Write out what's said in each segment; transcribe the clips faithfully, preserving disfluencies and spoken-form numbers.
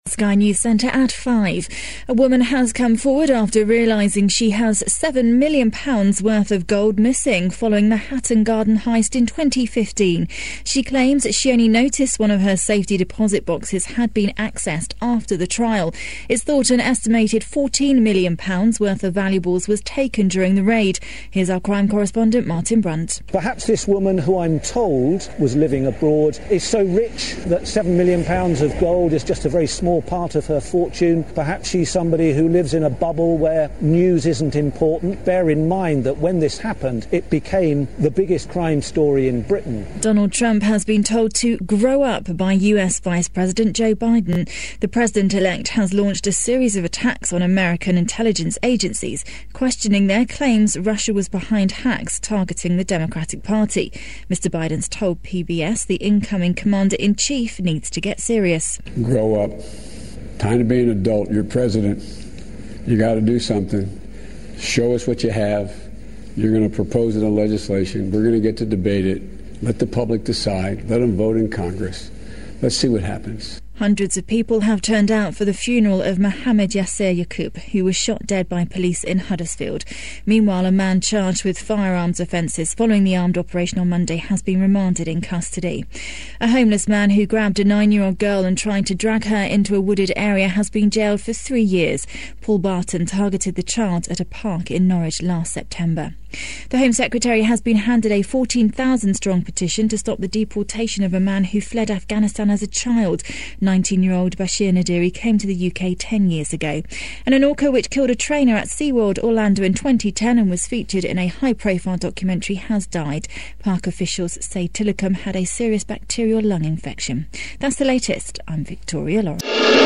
Sky News Centre at five. A woman has come forward after realising she has seven million pounds worth of gold missing following the Hatton Garden heist in twenty fifteen. She claims she only noticed one of her safety deposit boxes had been accessed after the trial. It's thought an estimated fourteen million pounds worth of valuables was taken during the raid. Here's our crime correspondent Martin Brunt. Perhaps this woman, who I'm told was living abroad, is so rich that seven million pounds of gold is just a very small part of her fortune. Perhaps she's somebody who lives in a bubble where news isn't important. Bear in mind that when this happened, it became the biggest crime story in Britain. Donald Trump has been told to grow up by U S Vice President Joe Biden. The president-elect has launched a series of attacks on American intelligence agencies, questioning their claims Russia was behind hacks targeting the Democratic Party. Mister Biden's told P B S the incoming commander-in-chief needs to get serious. Grow up. Time to be an adult. You're president. You got to do something. Show us what you have. You're going to propose it in legislation. We're going to get to debate it. Let the public decide. Let them vote in Congress. Let's see what happens. Hundreds of people have turned out for the funeral of Mohammed Yasser Yaqub, who was shot dead by police in Huddersfield. Meanwhile, a man charged with firearms offences following the armed operation on Monday has been remanded in custody. A homeless man who grabbed a nine-year-old girl and tried to drag her into a wooded area has been jailed for three years. Paul Barton targeted the child at a park in Norwich last September. The Home Secretary has been handed a fourteen thousand strong petition to stop the deportation of a man who fled Afghanistan as a child. nineteen-year-old Bashir Nadiri came to the U K ten years ago. And an orca which killed a trainer at SeaWorld Orlando in twenty ten and was featured in a high-profile documentary has died. Park officials say Tillicum had a serious bacterial lung infection. That's the latest. I'm Victoria Lawrence.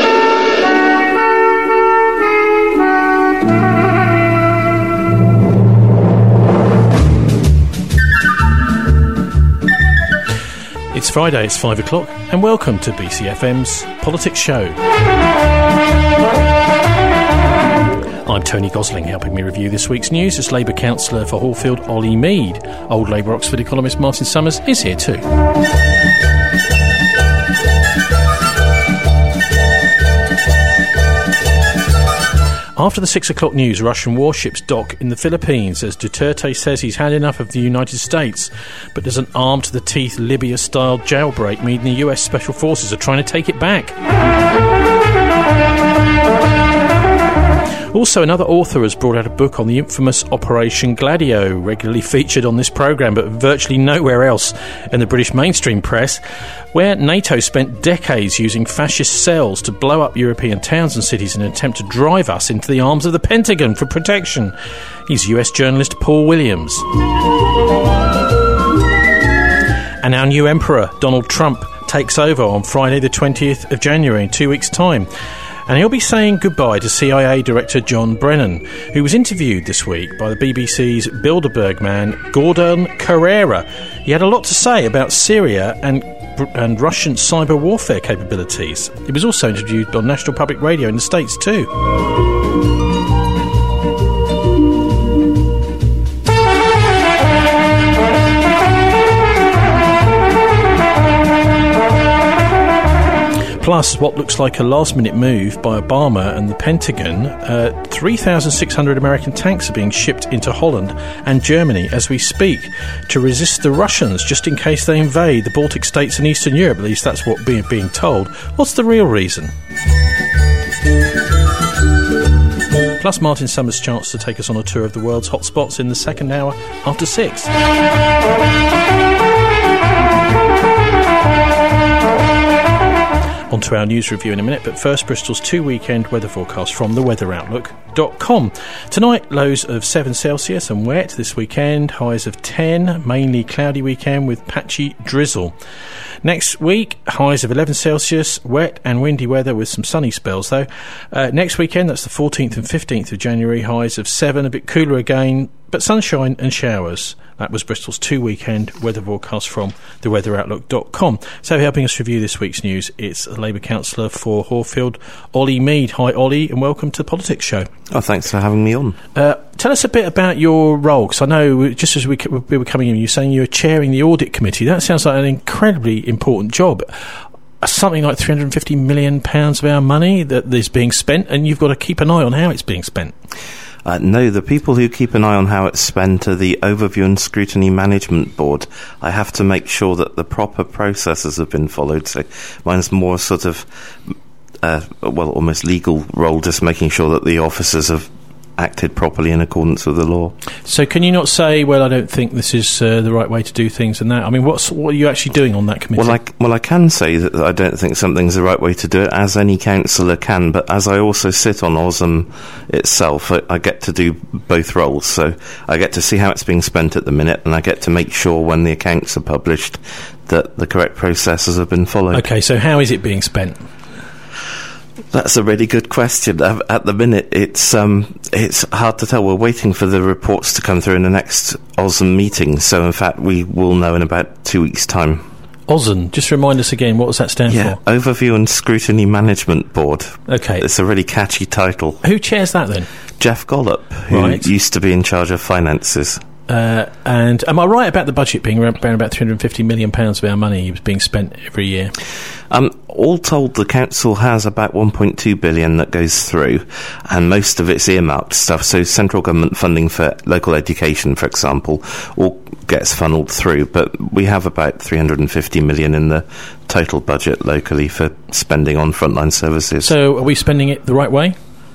It's Friday, it's five o'clock, and welcome to B C F M's Politics Show. I'm Tony Gosling. Helping me review this week's news is Labour councillor for Hallfield, Ollie Mead. Old Labour Oxford economist Martin Summers is here too. After the six o'clock news, Russian warships dock in the Philippines as Duterte says he's had enough of the United States. But does an armed-to-the-teeth Libya-style jailbreak mean the U S Special Forces are trying to take it back? Also, another author has brought out a book on the infamous Operation Gladio, regularly featured on this programme but virtually nowhere else in the British mainstream press, where NATO spent decades using fascist cells to blow up European towns and cities in an attempt to drive us into the arms of the Pentagon for protection. He's U S journalist Paul Williams. And our new emperor, Donald Trump, takes over on Friday the twentieth of January in two weeks' time. And he'll be saying goodbye to C I A Director John Brennan, who was interviewed this week by the B B C's Bilderberg man, Gordon Carrera. He had a lot to say about Syria and and Russian cyber warfare capabilities. He was also interviewed on National Public Radio in the States too. Plus, what looks like a last-minute move by Obama and the Pentagon, uh, three thousand six hundred American tanks are being shipped into Holland and Germany as we speak to resist the Russians, just in case they invade the Baltic states and Eastern Europe. At least that's what we're being told. What's the real reason? Plus, Martin Summers' chance to take us on a tour of the world's hotspots in the second hour after six. On to our news review in a minute, but first Bristol's two-weekend weather forecast from the weather outlook dot com. Tonight, lows of seven Celsius and wet. This weekend, highs of ten, mainly cloudy weekend with patchy drizzle. Next week, highs of eleven Celsius, wet and windy weather with some sunny spells though. Uh, next weekend, that's the fourteenth and fifteenth of January, highs of seven, a bit cooler again, but sunshine and showers. That was Bristol's two-weekend weather forecast from the weather outlook dot com. So helping us review this week's news, it's Labour councillor for Hallfield, Ollie Mead. Hi, Ollie, and welcome to the Politics Show. Oh, thanks for having me on. Uh, tell us a bit about your role, because I know just as we, we were coming in, you were saying you were chairing the audit committee. That sounds like an incredibly important job. something like three hundred fifty million pounds of our money that is being spent, and you've got to keep an eye on how it's being spent. Uh, no, the people who keep an eye on how it's spent are the Overview and Scrutiny Management Board. I have to make sure that the proper processes have been followed, so mine's more sort of, uh, well, almost legal role, just making sure that the officers have acted properly in accordance with the law. So can you not say, well, I don't think this is uh, the right way to do things and that? I mean, what's, what are you actually doing on that committee? Well I, well, I can say that I don't think something's the right way to do it, as any councillor can, but as I also sit on O S M itself, I, I get to do both roles. So I get to see how it's being spent at the minute, and I get to make sure when the accounts are published that the correct processes have been followed. OK, so how is it being spent? That's a really good question. At the minute, it's um, it's hard to tell. We're waiting for the reports to come through in the next O S M meeting, so in fact we will know in about two weeks' time. O S M, just remind us again, what does that stand yeah, for? Overview and Scrutiny Management Board. OK. It's a really catchy title. Who chairs that then? Jeff Gollop, who right. used to be in charge of finances. Uh, and am I right about the budget being around about three hundred fifty million pounds of our money being spent every year? Um, all told, the council has about one point two billion that goes through, and most of it's earmarked stuff. So central government funding for local education, for example, all gets funneled through. But we have about three hundred fifty million in the total budget locally for spending on frontline services. So are we spending it the right way?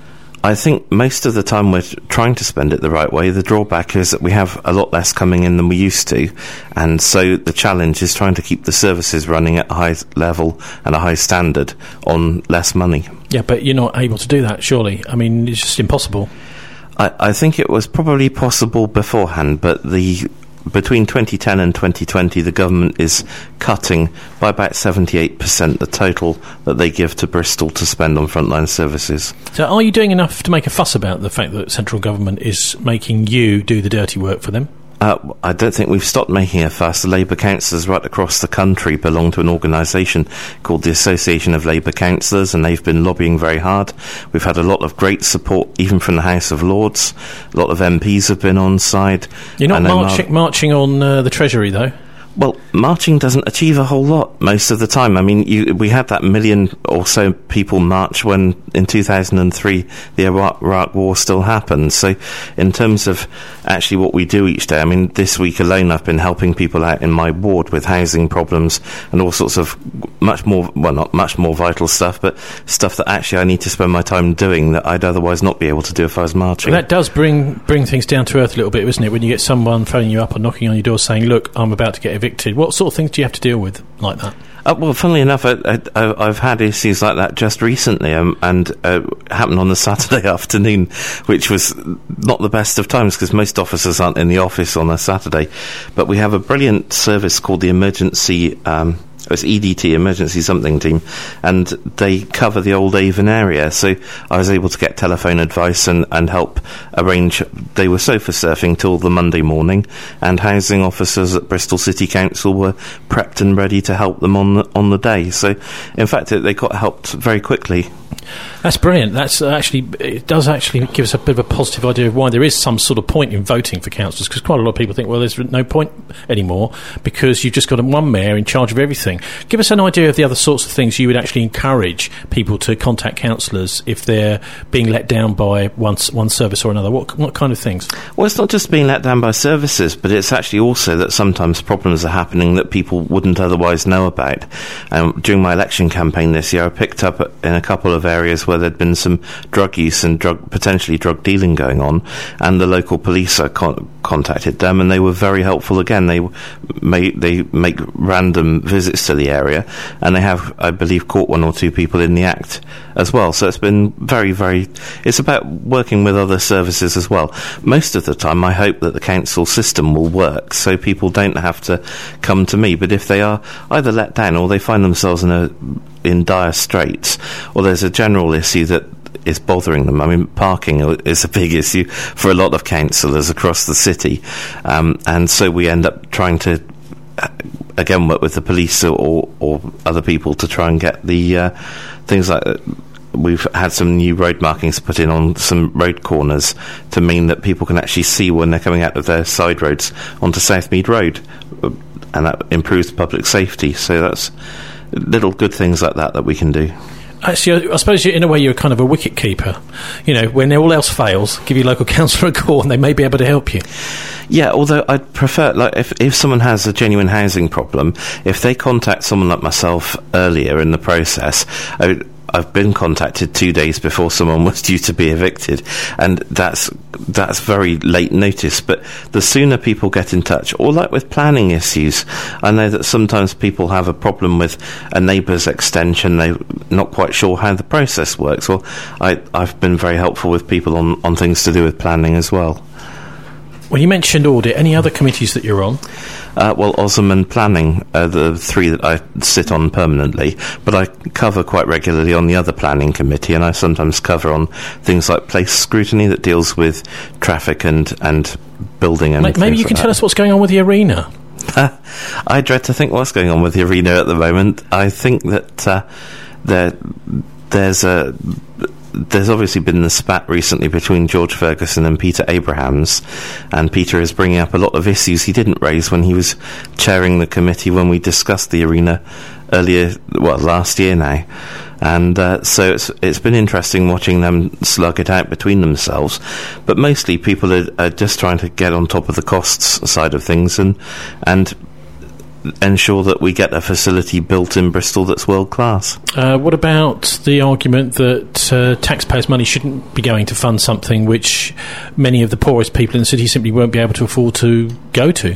I think most of the time we're trying to spend it the right way. The drawback is that we have a lot less coming in than we used to, and so the challenge is trying to keep the services running at a high level and a high standard on less money. Yeah, but you're not able to do that, surely. I mean, it's just impossible. I, I think it was probably possible beforehand, but the between twenty ten and twenty twenty, the government is cutting by about seventy-eight percent the total that they give to Bristol to spend on frontline services. So are you doing enough to make a fuss about the fact that central government is making you do the dirty work for them? Uh, I don't think we've stopped making a fuss. The Labour councillors right across the country belong to an organisation called the Association of Labour Councillors, and they've been lobbying very hard. We've had a lot of great support, even from the House of Lords. A lot of M Ps have been on side. You're not marching, marching on uh, the Treasury, though? Well, marching doesn't achieve a whole lot most of the time. I mean, you, we had that million or so people march when, in two thousand three, the Iraq, Iraq War still happened. So, in terms of actually what we do each day, I mean, this week alone I've been helping people out in my ward with housing problems and all sorts of much more, well, not much more vital stuff, but stuff that actually I need to spend my time doing that I'd otherwise not be able to do if I was marching. Well, that does bring bring things down to earth a little bit, isn't it? When you get someone phoning you up or knocking on your door saying, look, I'm about to get evicted. What sort of things do you have to deal with like that? Uh, well, funnily enough, I, I, I've had issues like that just recently, um, and uh, happened on the Saturday afternoon, which was not the best of times because most officers aren't in the office on a Saturday. But we have a brilliant service called the Emergency Um, It's E D T, Emergency Something Team, and they cover the Old Avon area, so I was able to get telephone advice and, and help arrange. They were sofa surfing till the Monday morning, and housing officers at Bristol City Council were prepped and ready to help them on the, on the day. So, in fact, they got helped very quickly. That's brilliant. That's actually, it does actually give us a bit of a positive idea of why there is some sort of point in voting for councillors, because quite a lot of people think, well, there's no point anymore because you've just got one mayor in charge of everything. Give us an idea of the other sorts of things you would actually encourage people to contact councillors if they're being let down by one, one service or another. What, what kind of things? Well, it's not just being let down by services, but it's actually also that sometimes problems are happening that people wouldn't otherwise know about. Um, during my election campaign this year, I picked up in a couple of areas where there'd been some drug use and drug, potentially drug dealing going on, and the local police I con- contacted them, and they were very helpful again. They made, they make random visits to the area, and they have, I believe, caught one or two people in the act as well. So it's been very, very, it's about working with other services as well. Most of the time I hope that the council system will work so people don't have to come to me, but if they are either let down or they find themselves in a in dire straits, or there's a general issue that is bothering them. I mean, parking is a big issue for a lot of councillors across the city, um, and so we end up trying to again work with the police or, or other people to try and get the uh, things like that. We've had some new road markings put in on some road corners to mean that people can actually see when they're coming out of their side roads onto Southmead Road, and that improves public safety. So that's little good things like that that we can do. Actually, I suppose in a way you're kind of a wicket keeper. You know, when all else fails, give your local council a call and they may be able to help you. Yeah, although I'd prefer, like, if, if someone has a genuine housing problem, if they contact someone like myself earlier in the process, I, I've been contacted two days before someone was due to be evicted, and that's that's very late notice. But the sooner people get in touch, or like with planning issues, I know that sometimes people have a problem with a neighbour's extension, they're not quite sure how the process works. Well, I, I've been very helpful with people on, on things to do with planning as well. Well, you mentioned audit. Any other committees that you're on? Uh, well, Osm and Planning are the three that I sit on permanently, but I cover quite regularly on the other planning committee, and I sometimes cover on things like place scrutiny that deals with traffic and, and building and Maybe you can like tell us what's going on with the arena. I dread to think what's going on with the arena at the moment. I think that uh, there, there's a... There's obviously been the spat recently between George Ferguson and Peter Abrahams, and Peter is bringing up a lot of issues he didn't raise when he was chairing the committee when we discussed the arena earlier, well, last year now. And uh, so it's it's been interesting watching them slug it out between themselves. But mostly people are, are just trying to get on top of the costs side of things and and ensure that we get a facility built in Bristol that's world class. Uh, what about the argument that uh, taxpayers' money shouldn't be going to fund something which many of the poorest people in the city simply won't be able to afford to go to?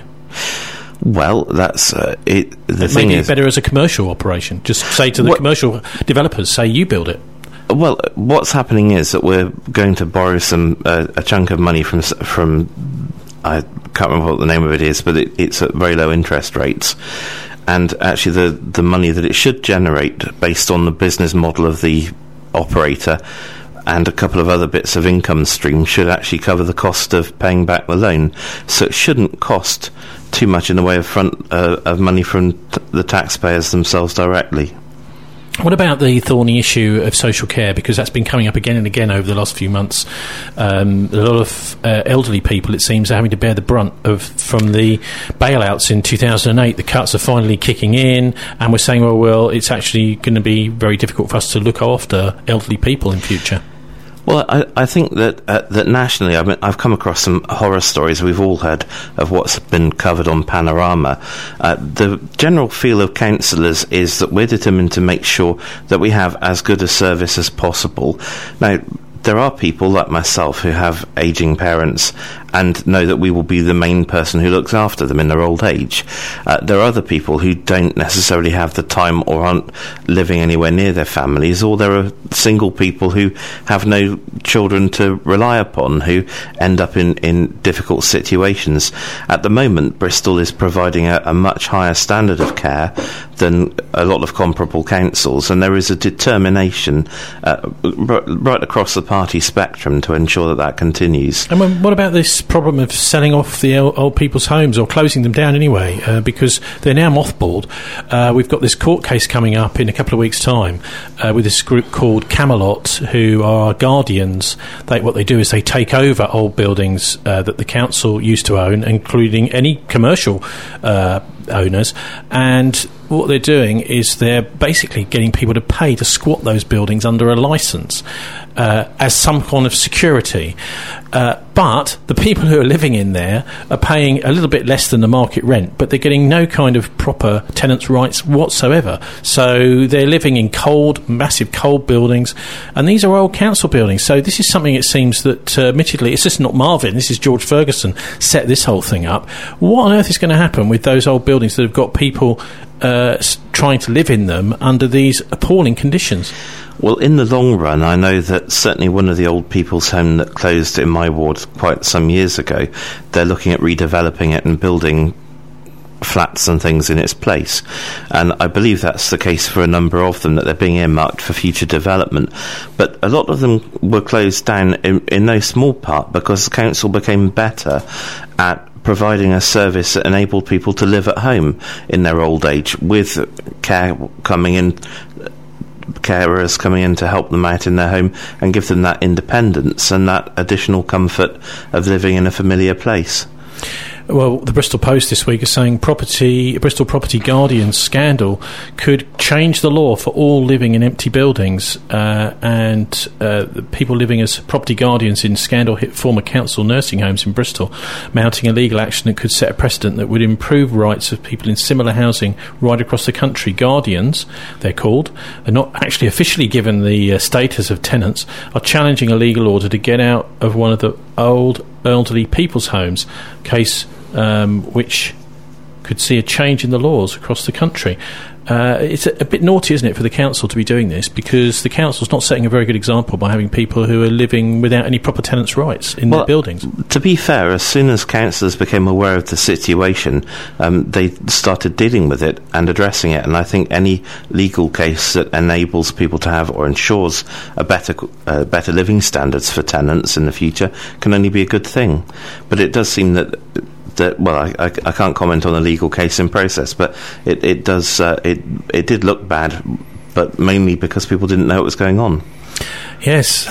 Well, that's uh, it. The it thing may be is, better as a commercial operation. Just say to the what, commercial developers, say you build it. Well, what's happening is that we're going to borrow some uh, a chunk of money from from. I can't remember what the name of it is, but it, it's at very low interest rates. And actually the, the money that it should generate based on the business model of the operator and a couple of other bits of income stream should actually cover the cost of paying back the loan. So it shouldn't cost too much in the way of front uh, of money from t- the taxpayers themselves directly. What about the thorny issue of social care? Because that's been coming up again and again over the last few months. Um, a lot of uh, elderly people, it seems, are having to bear the brunt of from the bailouts in two thousand eight. The cuts are finally kicking in, and we're saying, well, well, it's actually going to be very difficult for us to look after elderly people in future. Well, I, I think that uh, that nationally, I mean, I've come across some horror stories we've all heard of what's been covered on Panorama. Uh, the general feel of councillors is that we're determined to make sure that we have as good a service as possible. Now, there are people like myself who have ageing parents and know that we will be the main person who looks after them in their old age. Uh, there are other people who don't necessarily have the time or aren't living anywhere near their families, or there are single people who have no children to rely upon who end up in, in difficult situations. At the moment, Bristol is providing a, a much higher standard of care than a lot of comparable councils, and there is a determination uh, r- right across the party spectrum to ensure that that continues. And what about this problem of selling off the old people's homes, or closing them down anyway, uh, because they're now mothballed? Uh, we've got this court case coming up in a couple of weeks' time uh, with this group called Camelot, who are guardians. They, what they do is they take over old buildings uh, that the council used to own, including any commercial uh, owners, and what they're doing is they're basically getting people to pay to squat those buildings under a licence uh, as some kind of security. Uh, but the people who are living in there are paying a little bit less than the market rent, but they're getting no kind of proper tenants' rights whatsoever. So they're living in cold, massive cold buildings, and these are old council buildings. So this is something, it seems, that uh, admittedly, it's just not Marvin, this is George Ferguson set this whole thing up. What on earth is going to happen with those old buildings that have got people uh, trying to live in them under these appalling conditions? Well, in the long run, I know that certainly one of the old people's home that closed in my ward quite some years ago, they're looking at redeveloping it and building flats and things in its place. And I believe that's the case for a number of them, that they're being earmarked for future development. But a lot of them were closed down in, in no small part because the council became better at providing a service that enabled people to live at home in their old age, with care coming in, carers coming in to help them out in their home and give them that independence and that additional comfort of living in a familiar place. Well, the Bristol Post this week is saying property, Bristol Property Guardians scandal could change the law for all living in empty buildings, uh, and uh, people living as property guardians in scandal-hit former council nursing homes in Bristol, mounting a legal action that could set a precedent that would improve rights of people in similar housing right across the country. Guardians, they're called, are not actually officially given the uh, status of tenants, are challenging a legal order to get out of one of the old elderly people's homes, case um, which could see a change in the laws across the country. Uh, it's a, a bit naughty, isn't it, for the council to be doing this, because the council's not setting a very good example by having people who are living without any proper tenants' rights in well, their buildings. To be fair, as soon as councillors became aware of the situation, um, they started dealing with it and addressing it, and I think any legal case that enables people to have or ensures a better uh, better living standards for tenants in the future can only be a good thing. But it does seem that That, well, I, I, I can't comment on a legal case in process, but it, it does uh, it it did look bad, but mainly because people didn't know what was going on. Yes,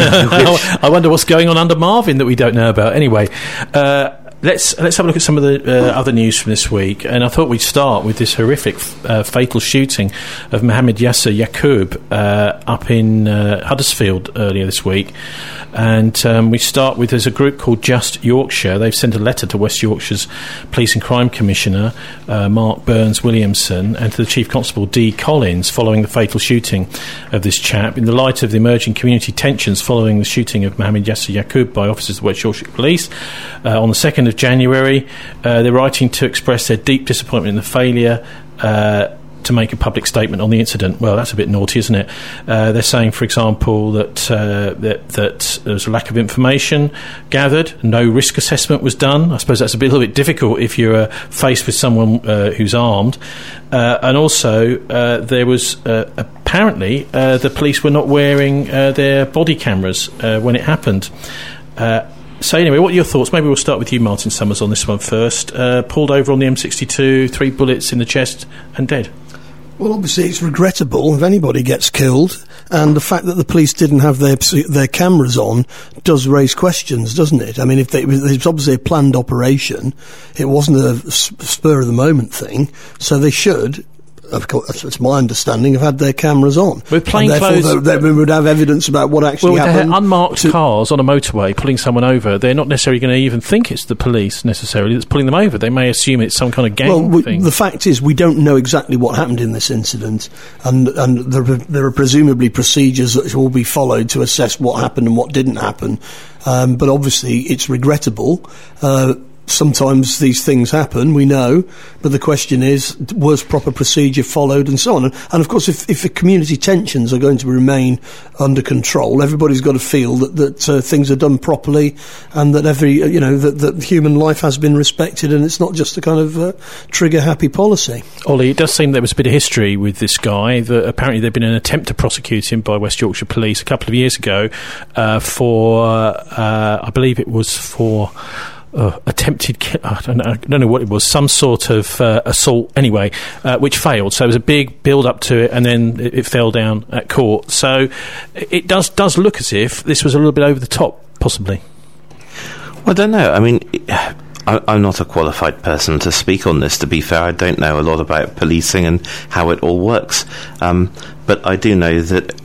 I wonder what's going on under Marvin that we don't know about. Anyway, uh, let's let's have a look at some of the uh, other news from this week, and I thought we'd start with this horrific, uh, fatal shooting of Mohammed Yasser Yaqub uh, up in uh, Huddersfield earlier this week. And um, we start with, there's a group called Just Yorkshire. They've sent a letter to West Yorkshire's Police and Crime Commissioner, uh, Mark Burns-Williamson, and to the Chief Constable, Dee Collins, following the fatal shooting of this chap. In the light of the emerging community tensions following the shooting of Mohammed Yasser Yaqub by officers of the West Yorkshire Police uh, on the second of January, uh, they're writing to express their deep disappointment in the failure uh, to make a public statement on the incident. Well, that's a bit naughty, isn't it? Uh, they're saying, for example, that, uh, that that there was a lack of information gathered, no risk assessment was done. I suppose that's a, bit, a little bit difficult if you're uh, faced with someone uh, who's armed. Uh, and also, uh, there was uh, apparently uh, the police were not wearing uh, their body cameras uh, when it happened. Uh, So anyway, what are your thoughts? Maybe we'll start with you, Martin Summers, on this one first. Uh, pulled over on the M sixty-two, three bullets in the chest and dead. Well, obviously it's regrettable if anybody gets killed, and the fact that the police didn't have their their cameras on does raise questions, doesn't it? I mean, if they, it was obviously a planned operation, it wasn't a spur-of-the-moment thing, so they should, of course, that's my understanding, have had their cameras on. With plain clothes, they, they would have evidence about what actually well, happened. Well, unmarked to, cars on a motorway pulling someone over, they're not necessarily going to even think it's the police necessarily that's pulling them over. They may assume it's some kind of gang well, we, thing. The fact is, we don't know exactly what happened in this incident, and and there, there are presumably procedures that will be followed to assess what happened and what didn't happen. Um, but obviously, it's regrettable. Uh, Sometimes these things happen, we know, but the question is, was proper procedure followed and so on? And, and of course, if, if the community tensions are going to remain under control, everybody's got to feel that, that uh, things are done properly and that every, you know, that, that human life has been respected and it's not just a kind of uh, trigger-happy policy. Ollie, it does seem there was a bit of history with this guy, that apparently there'd been an attempt to prosecute him by West Yorkshire Police a couple of years ago uh, for, uh, I believe it was for... Uh, attempted, ki- I, don't know, I don't know what it was, some sort of uh, assault anyway, uh, which failed. So it was a big build up to it, and then it, it fell down at court. So it does does look as if this was a little bit over the top, possibly. Well, I don't know. I mean, I, I'm not a qualified person to speak on this, to be fair. I don't know a lot about policing and how it all works. Um, but I do know that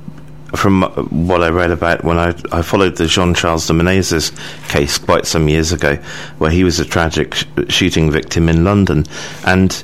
from what I read about when I, I followed the Jean-Charles de Menezes case quite some years ago, where he was a tragic sh- shooting victim in London, and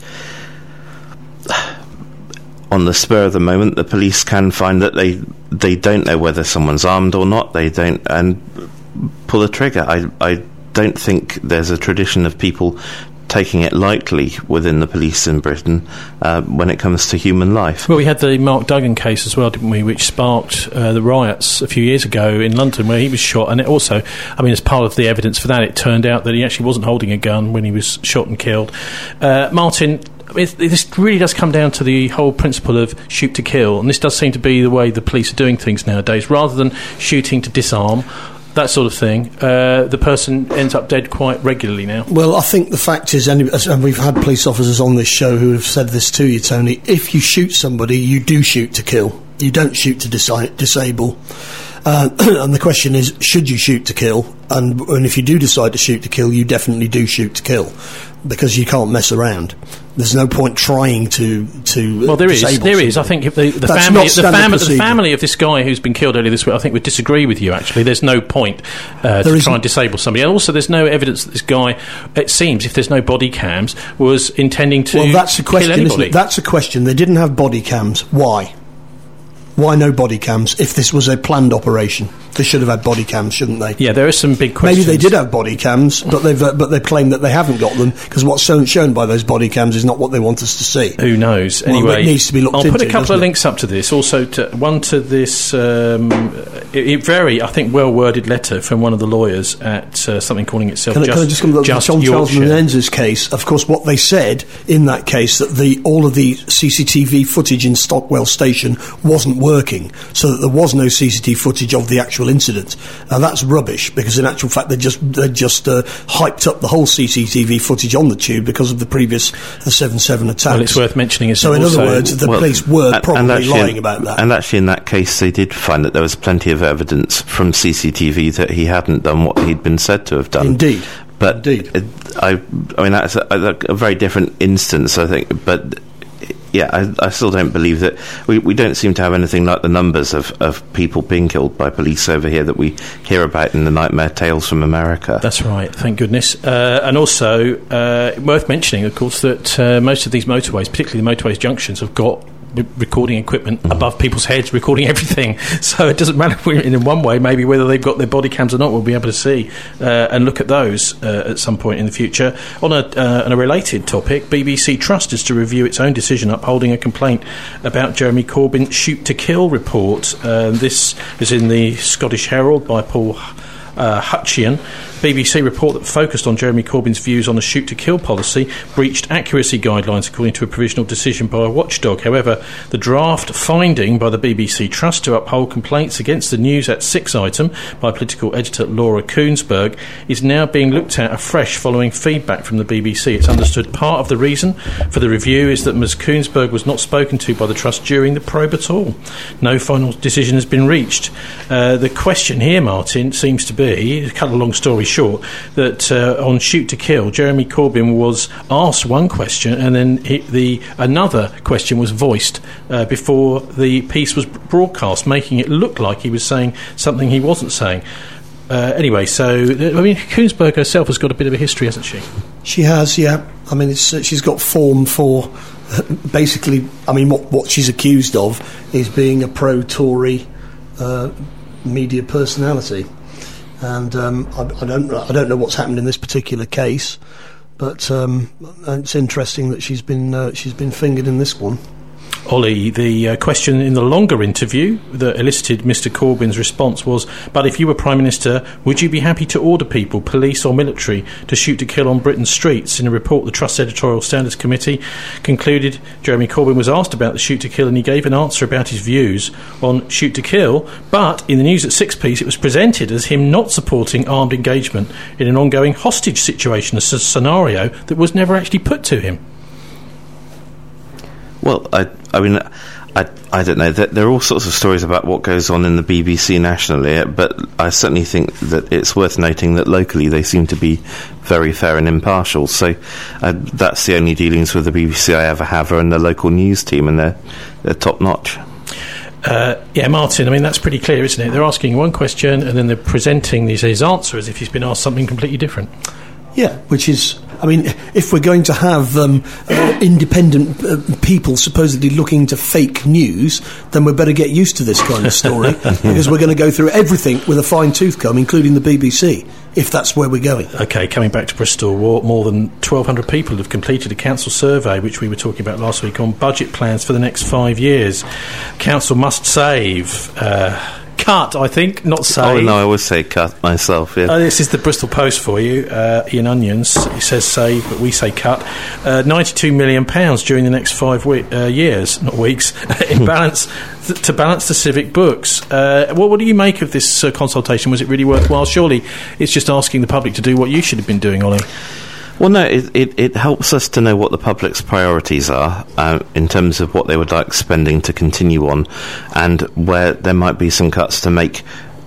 on the spur of the moment, the police can find that they they don't know whether someone's armed or not. They don't, and pull a trigger. I I don't think there's a tradition of people taking it lightly within the police in Britain uh, when it comes to human life. Well, we had the Mark Duggan case as well, didn't we, which sparked uh, the riots a few years ago in London, where he was shot. And it also, I mean, as part of the evidence for that, it turned out that he actually wasn't holding a gun when he was shot and killed. Uh, Martin, it, this really does come down to the whole principle of shoot to kill, and this does seem to be the way the police are doing things nowadays. Rather than shooting to disarm, that sort of thing, uh, the person ends up dead quite regularly now. Well, I think the fact is, and we've had police officers on this show who have said this to you, Tony, if you shoot somebody, you do shoot to kill. You don't shoot to disi- disable. Uh, and the question is, should you shoot to kill? And, and if you do decide to shoot to kill, you definitely do shoot to kill, because you can't mess around. There's no point trying to to. Well, there is. There somebody. is. I think if the, the That's family, not the, fam- procedure. the family of this guy who's been killed earlier this week, I think would disagree with you. Actually, there's no point uh, to try and disable somebody. And also, there's no evidence that this guy. It seems, if there's no body cams, was intending to. Well, that's a question. Kill Isn't anybody. it? That's a question. They didn't have body cams. Why? Why no body cams? If this was a planned operation, they should have had body cams, shouldn't they? Yeah, there are some big questions. Maybe they did have body cams, but they've uh, but they claim that they haven't got them, because what's shown, shown by those body cams is not what they want us to see. Who knows? Well, Anyway, it needs to be looked I'll into, put a couple of doesn't it? links up to this. Also, to, one to this um, it, it very, I think, well worded letter from one of the lawyers at uh, something calling itself Can I, Just, can I just come to the Just John Charles Yorkshire. Menendez's case? Of course, what they said in that case, that the all of the C C T V footage in Stockwell Station wasn't working, so that there was no C C T V footage of the actual incident. Now that's rubbish, because in actual fact they just they just uh, hyped up the whole C C T V footage on the tube because of the previous the seven seven attacks. Well, it's worth mentioning. So in also, other words, the well, police were and- probably and actually lying in, about that. And actually, in that case, they did find that there was plenty of evidence from C C T V that he hadn't done what he'd been said to have done. Indeed. But Indeed. It, I, I mean, that's a, a, a very different instance, I think. But yeah, I, I still don't believe that we, we don't seem to have anything like the numbers of, of people being killed by police over here that we hear about in the nightmare tales from America. That's right, thank goodness. Uh, and also, uh, worth mentioning, of course, that uh, most of these motorways, particularly the motorways junctions, have got re- recording equipment mm. above people's heads, recording everything. So it doesn't matter if we're in one way, maybe whether they've got their body cams or not, we'll be able to see uh, and look at those uh, at some point in the future. On a, uh, on a related topic, B B C Trust is to review its own decision upholding a complaint about Jeremy Corbyn's shoot to kill report. Uh, this is in the Scottish Herald by Paul Uh, Hutchian. B B C report that focused on Jeremy Corbyn's views on the shoot-to-kill policy breached accuracy guidelines according to a provisional decision by a watchdog. However, the draft finding by the B B C Trust to uphold complaints against the News at Six item by political editor Laura Koonsberg is now being looked at afresh following feedback from the B B C. It's understood part of the reason for the review is that Ms Koonsberg was not spoken to by the Trust during the probe at all. No final decision has been reached. Uh, the question here, Martin, seems to be, to cut a long story short, that uh, on Shoot to Kill, Jeremy Corbyn was asked one question and then he, the another question was voiced uh, before the piece was broadcast, making it look like he was saying something he wasn't saying. Uh, anyway, so, I mean, Koonsberg herself has got a bit of a history, hasn't she? She has, yeah. I mean, it's, uh, she's got form for basically, I mean, what, what she's accused of is being a pro-Tory uh, media personality. And um, I, I don't, I don't know what's happened in this particular case, but um, it's interesting that she's been, uh, she's been fingered in this one. Ollie, the uh, question in the longer interview that elicited Mister Corbyn's response was, but if you were Prime Minister, would you be happy to order people, police or military, to shoot to kill on Britain's streets? In a report, the Trust's Editorial Standards Committee concluded Jeremy Corbyn was asked about the shoot to kill and he gave an answer about his views on shoot to kill, but in the News at Six piece it was presented as him not supporting armed engagement in an ongoing hostage situation, a scenario that was never actually put to him. Well, I, I mean, I, I don't know. There are all sorts of stories about what goes on in the B B C nationally, but I certainly think that it's worth noting that locally they seem to be very fair and impartial. So uh, that's the only dealings with the B B C I ever have are in the local news team, and they're, they're top notch. Uh, yeah, Martin, I mean, that's pretty clear, isn't it? They're asking one question and then they're presenting his, his answer as if he's been asked something completely different. Yeah, which is, I mean, if we're going to have um, uh, independent uh, people supposedly looking to fake news, then we better get used to this kind of story because we're going to go through everything with a fine-tooth comb, including the B B C, if that's where we're going. OK, coming back to Bristol, more than twelve hundred people have completed a council survey, which we were talking about last week, on budget plans for the next five years. Council must save... Uh, Cut, I think, not save. Oh, no, I would say cut myself, yeah. Uh, this is the Bristol Post for you. Uh, Ian Onions, it says save, but we say cut. Uh, ninety-two million pounds during the next five we- uh, years, not weeks, in balance th- to balance the civic books. Uh, what, what do you make of this uh, consultation? Was it really worthwhile? Surely it's just asking the public to do what you should have been doing, Ollie. Well, no, it, it, it helps us to know what the public's priorities are uh, in terms of what they would like spending to continue on and where there might be some cuts to make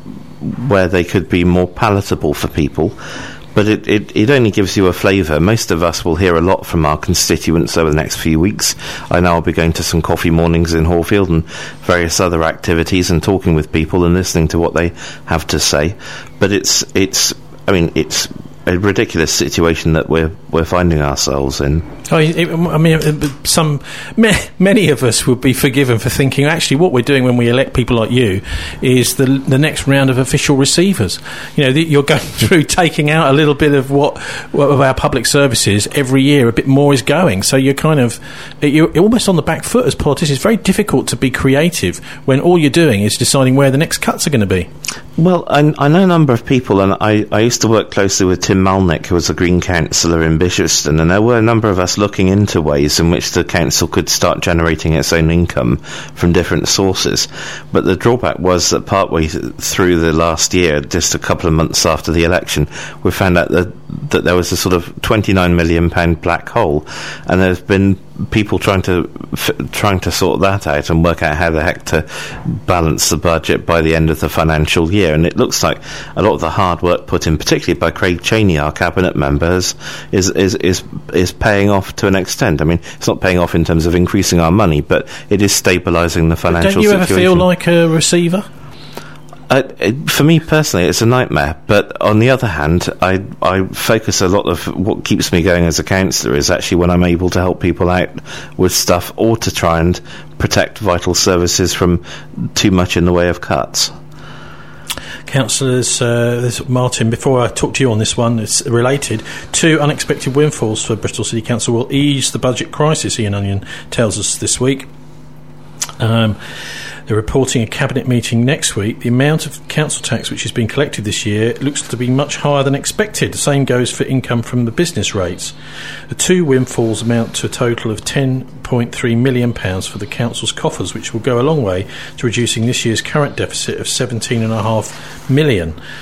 where they could be more palatable for people. But it, it, it only gives you a flavour. Most of us will hear a lot from our constituents over the next few weeks. I know I'll be going to some coffee mornings in Horfield and various other activities and talking with people and listening to what they have to say. But it's, it's I mean, it's a ridiculous situation that we're we're finding ourselves in. Oh, it, I mean, some many of us would be forgiven for thinking actually what we're doing when we elect people like you is the the next round of official receivers. You know, the, you're going through taking out a little bit of what of our public services every year. A bit more is going, so you're kind of you're almost on the back foot as politicians. It's very difficult to be creative when all you're doing is deciding where the next cuts are going to be. Well, I, I know a number of people, and I, I used to work closely with Tim Malnick, who was a Green councillor in Bishopston, and there were a number of us looking into ways in which the council could start generating its own income from different sources. But the drawback was that partway through the last year, just a couple of months after the election, we found out that, that there was a sort of twenty-nine million pound black hole, and there's been people trying to f- trying to sort that out and work out how the heck to balance the budget by the end of the financial year. And it looks like a lot of the hard work put in, particularly by Craig Cheney, our cabinet members, is is is is paying off to an extent. I mean, it's not paying off in terms of increasing our money, but it is stabilising the financial situation. Don't you ever feel like a receiver? Uh, it, for me personally, it's a nightmare. But on the other hand, I I focus a lot of what keeps me going as a councillor is actually when I'm able to help people out with stuff or to try and protect vital services from too much in the way of cuts. Councillors, uh, this, Martin, before I talk to you on this one, it's related. Two unexpected windfalls for Bristol City Council will ease the budget crisis, Ian Onion tells us this week. Um, they're reporting a cabinet meeting next week. The amount of council tax which has been collected this year looks to be much higher than expected. The same goes for income from the business rates. The two windfalls amount to a total of ten point three million pounds for the council's coffers, which will go a long way to reducing this year's current deficit of seventeen point five million pounds.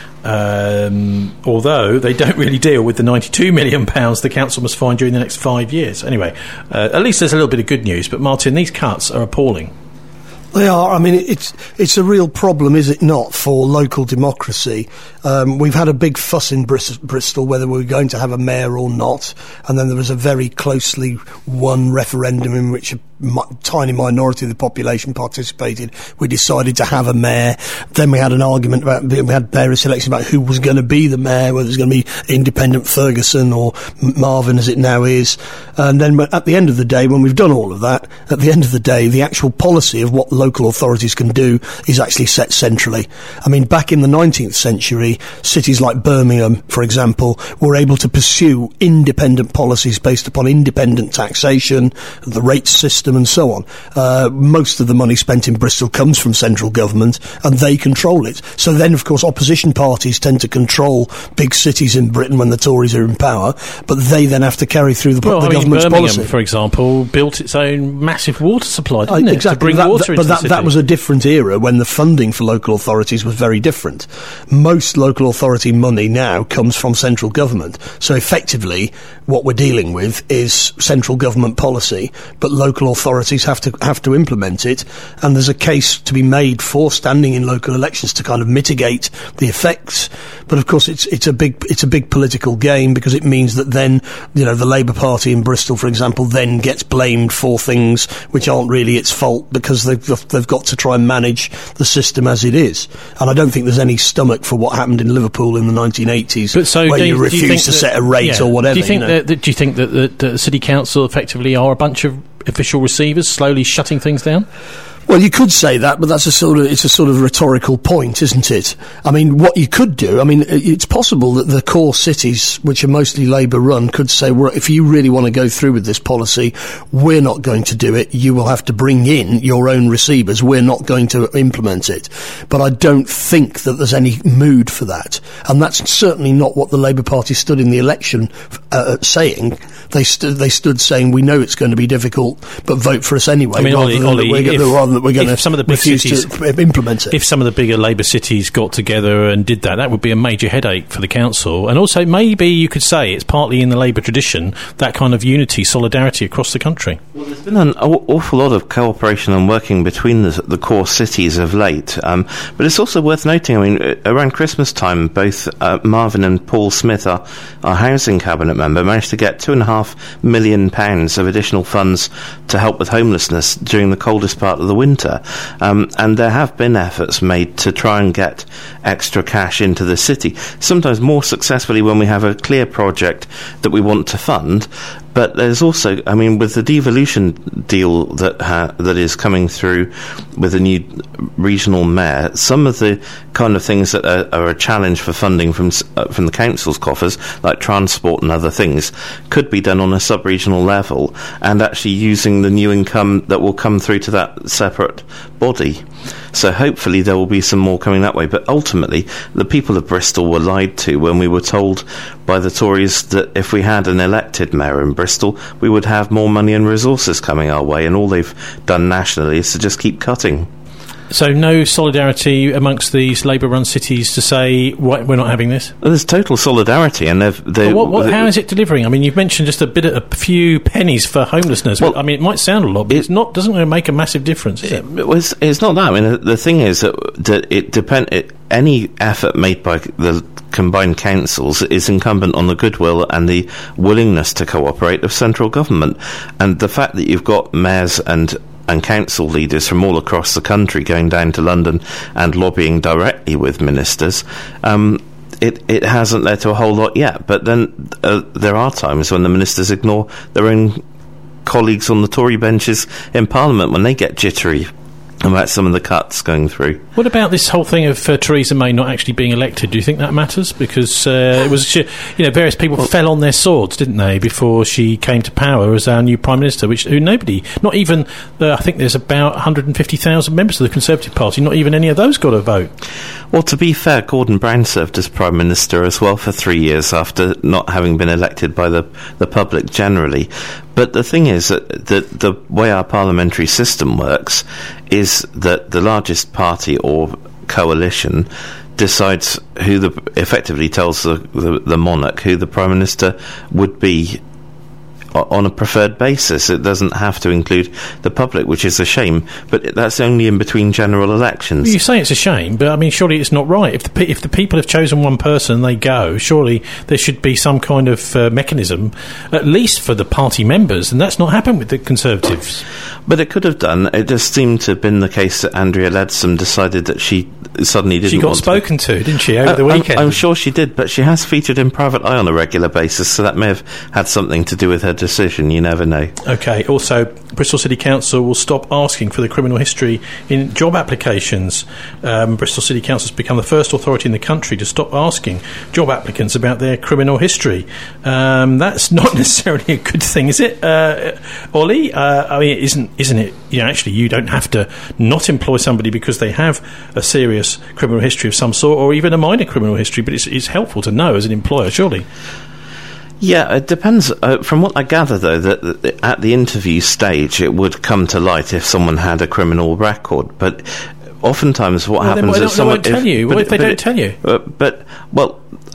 Um, although they don't really deal with the ninety-two million pounds the council must find during the next five years. Anyway, uh, at least there's a little bit of good news. But Martin, these cuts are appalling. They are. I mean, it's it's a real problem, is it not, for local democracy? Um, we've had a big fuss in Bris- Bristol whether we were going to have a mayor or not, and then there was a very closely won referendum in which a mi- tiny minority of the population participated. We decided to have a mayor. Then we had an argument about, we had various elections about who was going to be the mayor, whether it was going to be independent Ferguson or Marvin as it now is. And then at the end of the day, when we've done all of that, at the end of the day, the actual policy of what local authorities can do is actually set centrally. I mean, back in the nineteenth century, cities like Birmingham, for example, were able to pursue independent policies based upon independent taxation, the rates system and so on. Uh, most of the money spent in Bristol comes from central government and they control it. So then, of course, opposition parties tend to control big cities in Britain when the Tories are in power, but they then have to carry through the, well, the I mean, government's Birmingham, policy. for example, built its own massive water supply, didn't uh, it? Exactly. To bring that, water that, into but the that, city. that was a different era when the funding for local authorities was very different. Most local authority money now comes from central government. So effectively, what we're dealing with is central government policy, but local authorities have to have to implement it. And there's a case to be made for standing in local elections to kind of mitigate the effects. But of course, it's it's a big it's a big political game, because it means that then, you know, the Labour Party in Bristol, for example, then gets blamed for things which aren't really its fault, because they've they've got to try and manage the system as it is. And I don't think there's any stomach for what happened in Liverpool in the nineteen eighties, but so where you, you refuse to that, set a rate yeah. or whatever. Do you think you know? that, that? Do you think that the, the City Council effectively are a bunch of official receivers slowly shutting things down? Well, you could say that, but that's a sort of, it's a sort of rhetorical point, isn't it? I mean, what you could do, I mean, it's possible that the core cities, which are mostly Labour run, could say, well, if you really want to go through with this policy, we're not going to do it. You will have to bring in your own receivers. We're not going to implement it. But I don't think that there's any mood for that. And that's certainly not what the Labour Party stood in the election uh, saying. They stood, they stood saying, we know it's going to be difficult, but vote for us anyway. I mean, rather Ollie, than Ollie, that we're, if, rather than that we're going to some of the big refuse cities, to implement it. If some of the bigger Labour cities got together and did that, that would be a major headache for the council. And also, maybe you could say it's partly in the Labour tradition, that kind of unity, solidarity across the country. Well, there's been an awful lot of cooperation and working between the, the core cities of late. Um, but it's also worth noting, I mean, around Christmas time, both uh, Marvin and Paul Smith, our, our housing cabinet member, managed to get two and a half million pounds of additional funds to help with homelessness during the coldest part of the winter. Um, and there have been efforts made to try and get extra cash into the city, sometimes more successfully when we have a clear project that we want to fund. But there's also, I mean, with the devolution deal that ha- that is coming through with the new regional mayor, some of the kind of things that are, are a challenge for funding from uh, from the council's coffers, like transport and other things, could be done on a sub-regional level, and actually using the new income that will come through to that separate body. So hopefully there will be some more coming that way. But ultimately, the people of Bristol were lied to when we were told by the Tories that if we had an elected mayor in Bristol, we would have more money and resources coming our way, and all they've done nationally is to just keep cutting. So no solidarity amongst these Labour-run cities to say, we're not having this? Well, there's total solidarity, and they've... they've what, what, how is it delivering? I mean, you've mentioned just a bit, of, a few pennies for homelessness. Well, I mean, it might sound a lot, but it, it's not. Doesn't really make a massive difference, is it? it it's, it's not that. I mean, the, the thing is that, that it depend. It, any effort made by the combined councils is incumbent on the goodwill and the willingness to cooperate of central government, and the fact that you've got mayors and and council leaders from all across the country going down to London and lobbying directly with ministers, um, it, it hasn't led to a whole lot yet. But then uh, there are times when the ministers ignore their own colleagues on the Tory benches in Parliament when they get jittery about some of the cuts going through. What about this whole thing of uh, Theresa May not actually being elected? Do you think that matters? Because uh, it was, you know, various people well, fell on their swords, didn't they, before she came to power as our new Prime Minister, which who nobody, not even, uh, I think there's about one hundred fifty thousand members of the Conservative Party, not even any of those got a vote. Well, to be fair, Gordon Brown served as Prime Minister as well for three years after not having been elected by the, the public generally. But the thing is that the, the way our parliamentary system works is that the largest party or coalition decides who the effectively tells the, the, the monarch who the Prime Minister would be on a preferred basis. It doesn't have to include the public, which is a shame, but that's only in between general elections. Well, you say it's a shame, but I mean, surely it's not right. If the, if the people have chosen one person and they go, surely there should be some kind of uh, mechanism, at least for the party members, and that's not happened with the Conservatives. But it could have done. It just seemed to have been the case that Andrea Leadsom decided that she suddenly didn't She got want spoken to. to, didn't she, over uh, the weekend? I'm, I'm sure she did, but she has featured in Private Eye on a regular basis, so that may have had something to do with her decision. You never know. OK, also, Bristol City Council will stop asking for the criminal history in job applications. Um, Bristol City Council has become the first authority in the country to stop asking job applicants about their criminal history. Um, that's not necessarily a good thing, is it, uh, Ollie? Uh, I mean, isn't isn't it? You know, actually, you don't have to not employ somebody because they have a serious criminal history of some sort, or even a minor criminal history. But it's, it's helpful to know as an employer, surely. Yeah, it depends. Uh, from what I gather, though, that, that at the interview stage, it would come to light if someone had a criminal record. But oftentimes, what well, happens then, is someone they won't tell you. What if they don't tell you? Uh, but well.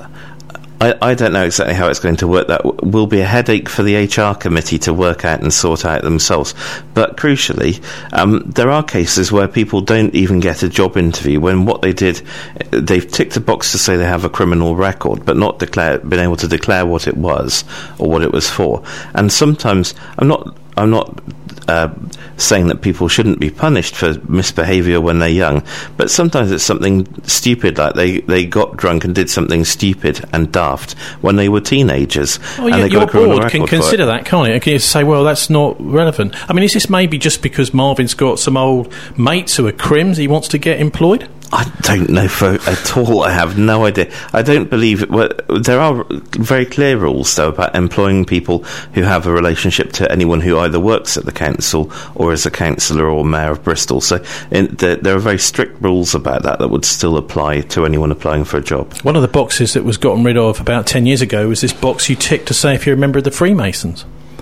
I, I don't know exactly how it's going to work. That w- will be a headache for the H R committee to work out and sort out themselves. But crucially, um, there are cases where people don't even get a job interview when what they did, they've ticked a box to say they have a criminal record, but not declare, been able to declare what it was or what it was for. And sometimes, I'm not, I'm not uh, saying that people shouldn't be punished for misbehaviour when they're young, but sometimes it's something stupid, like they, they got drunk and did something stupid and daft when they were teenagers. Oh, and yeah, they got your a criminal board can record consider for it. that, can't it? It can say, well, that's not relevant. I mean, is this maybe just because Marvin's got some old mates who are crims he wants to get employed? I don't know for, at all. I have no idea. I don't believe it. Well, there are very clear rules, though, about employing people who have a relationship to anyone who either works at the council or is a councillor or mayor of Bristol. So in, there, there are very strict rules about that that would still apply to anyone applying for a job. One of the boxes that was gotten rid of about ten years ago was this box you tick to say if you're a member of the Freemasons.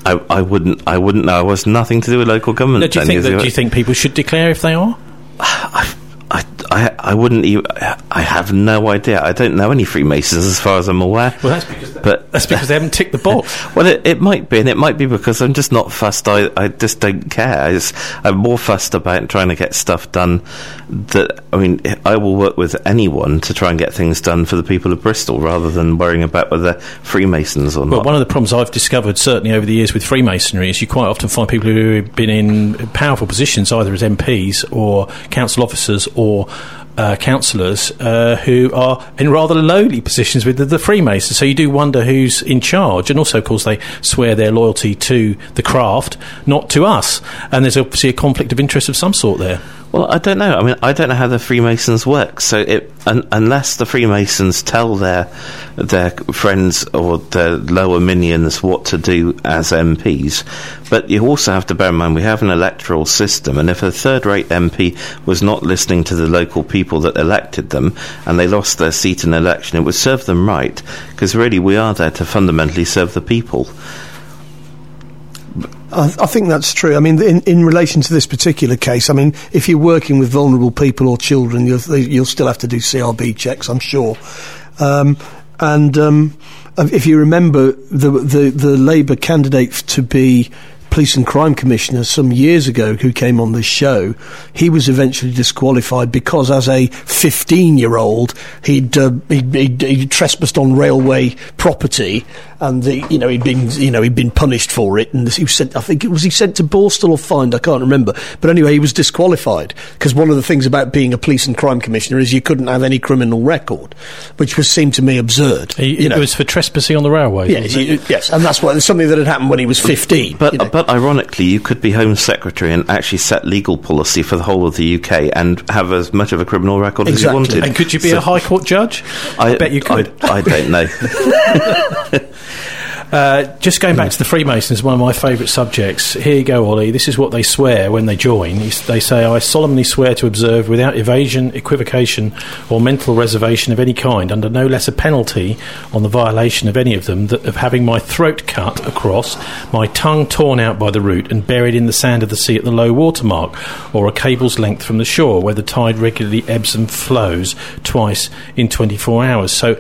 I, I wouldn't. I wouldn't know. I was nothing to do with local government. No, do you think that, do you think people should declare if they are? I, I, I, I wouldn't even. I have no idea. I don't know any Freemasons as far as I'm aware. Well, that's because but that's because they haven't ticked the box. Well, it, it might be, and it might be because I'm just not fussed. I, I just don't care. I just, I'm more fussed about trying to get stuff done. That I mean, I will work with anyone to try and get things done for the people of Bristol, rather than worrying about whether Freemasons or not. Well, one of the problems I've discovered, certainly over the years with Freemasonry, is you quite often find people who have been in powerful positions, either as M Ps or council officers or Uh, councillors uh, who are in rather lowly positions with the, the Freemasons. So you do wonder who's in charge. And also, of course, they swear their loyalty to the craft, not to us. And there's obviously a conflict of interest of some sort there. Well, I don't know. I mean, I don't know how the Freemasons work. So, it, un, unless the Freemasons tell their their friends or their lower minions what to do as M Ps, but you also have to bear in mind we have an electoral system, and if a third-rate M P was not listening to the local people that elected them, and they lost their seat in an election, it would serve them right, because really we are there to fundamentally serve the people. I, I think that's true. I mean, in, in relation to this particular case, I mean, if you're working with vulnerable people or children, you'll, you'll still have to do C R B checks, I'm sure. Um, and um, if you remember, the, the, the Labour candidate to be Police and Crime Commissioner some years ago who came on this show, he was eventually disqualified because as a fifteen-year-old he'd, uh, he'd, he'd, he'd trespassed on railway property, and the, you know he'd been you know he'd been punished for it, and he was sent, I think it was he sent to Borstal or fined, I can't remember, but anyway he was disqualified because one of the things about being a Police and Crime Commissioner is you couldn't have any criminal record, which was seemed to me absurd. He, you it know. was for trespassing on the railway. Yes, he, yes, and that's what something that had happened when he was fifteen. But you know. but ironically, you could be Home Secretary and actually set legal policy for the whole of the U K and have as much of a criminal record exactly. as you wanted. And could you be so, a High Court judge? I, I bet you could. I, I don't know. Uh, just going back to the Freemasons, one of my favourite subjects. Here you go, Ollie. This is what they swear when they join. They say, I solemnly swear to observe without evasion, equivocation or mental reservation of any kind, under no less a penalty on the violation of any of them, that of having my throat cut across, my tongue torn out by the root and buried in the sand of the sea at the low water mark, or a cable's length from the shore, where the tide regularly ebbs and flows twice in twenty-four hours. So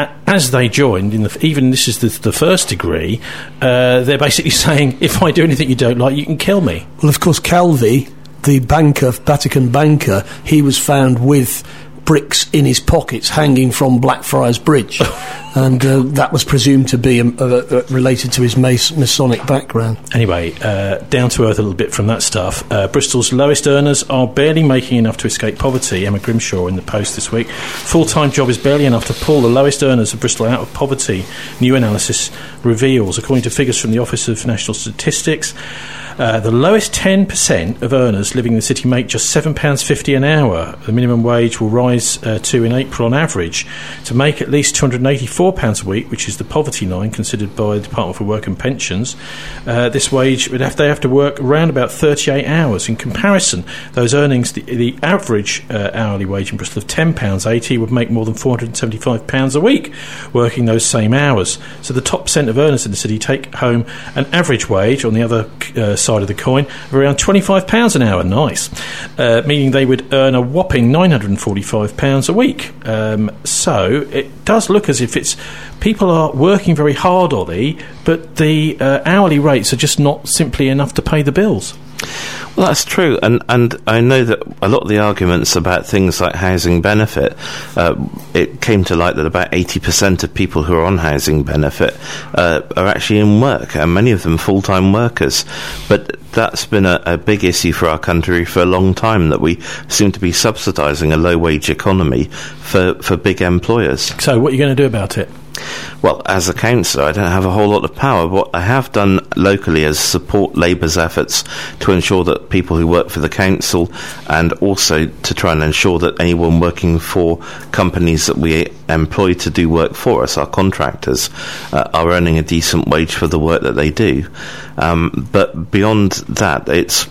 as they joined, in the, even this is the, the first degree, uh, they're basically saying, if I do anything you don't like, you can kill me. Well, of course, Calvi, the banker, Vatican banker, he was found with bricks in his pockets hanging from Blackfriars Bridge. And uh, that was presumed to be um, uh, uh, related to his Mas- Masonic background. Anyway, uh, down to earth a little bit from that stuff. Uh, Bristol's lowest earners are barely making enough to escape poverty. Emma Grimshaw in the Post this week. Full-time job is barely enough to pull the lowest earners of Bristol out of poverty, new analysis reveals. According to figures from the Office of National Statistics, Uh, the lowest ten percent of earners living in the city make just seven pounds fifty an hour. The minimum wage will rise uh, to in April on average. To make at least two hundred eighty-four pounds a week, which is the poverty line considered by the Department for Work and Pensions, uh, this wage, would have, they have to work around about thirty-eight hours. In comparison, those earnings, the, the average uh, hourly wage in Bristol of ten pounds eighty would make more than four hundred seventy-five pounds a week working those same hours. So the top percent of earners in the city take home an average wage on the other uh, side of the coin of around twenty-five pounds an hour. Nice. Uh, meaning they would earn a whopping nine hundred forty-five pounds a week. Um, so it does look as if it's people are working very hard, Ollie, but the uh, hourly rates are just not simply enough to pay the bills. Well, that's true, and and I know that a lot of the arguments about things like housing benefit, uh, it came to light that about eighty percent of people who are on housing benefit uh, are actually in work, and many of them full-time workers. But that's been a, a big issue for our country for a long time, that we seem to be subsidising a low-wage economy for, for big employers. So what are you going to do about it? Well, as a councillor, I don't have a whole lot of power. What I have done locally is support Labour's efforts to ensure that people who work for the council, and also to try and ensure that anyone working for companies that we employ to do work for us, our contractors, uh, are earning a decent wage for the work that they do. Um, but beyond that, it's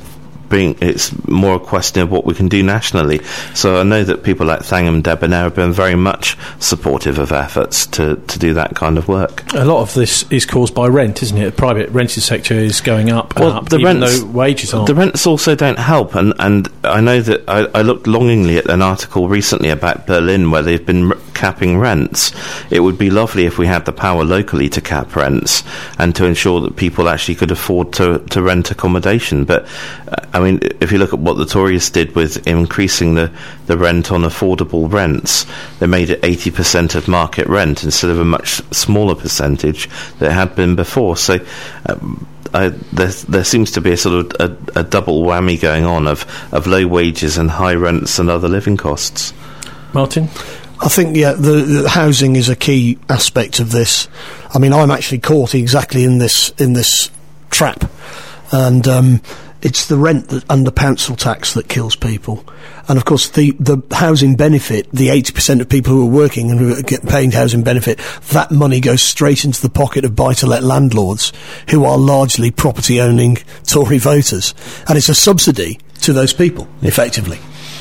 being, it's more a question of what we can do nationally. So I know that people like Thangham Debonair have been very much supportive of efforts to, to do that kind of work. A lot of this is caused by rent, isn't it? The private rented sector is going up and well, up, the even rents, though wages aren't. The rents also don't help, and, and I know that I, I looked longingly at an article recently about Berlin where they've been r- capping rents. It would be lovely if we had the power locally to cap rents and to ensure that people actually could afford to, to rent accommodation. But uh, I mean, if you look at what the Tories did with increasing the, the rent on affordable rents, they made it eighty percent of market rent instead of a much smaller percentage that it had been before. So um, I, there, there seems to be a sort of a, a double whammy going on of, of low wages and high rents and other living costs. Martin? I think, yeah, the, the housing is a key aspect of this. I mean, I'm actually caught exactly in this in this trap, and um, it's the rent that, and the council tax that kills people. And of course, the, the housing benefit, the eighty percent of people who are working and who are get paying housing benefit, that money goes straight into the pocket of buy-to-let landlords, who are largely property-owning Tory voters. And it's a subsidy to those people, effectively.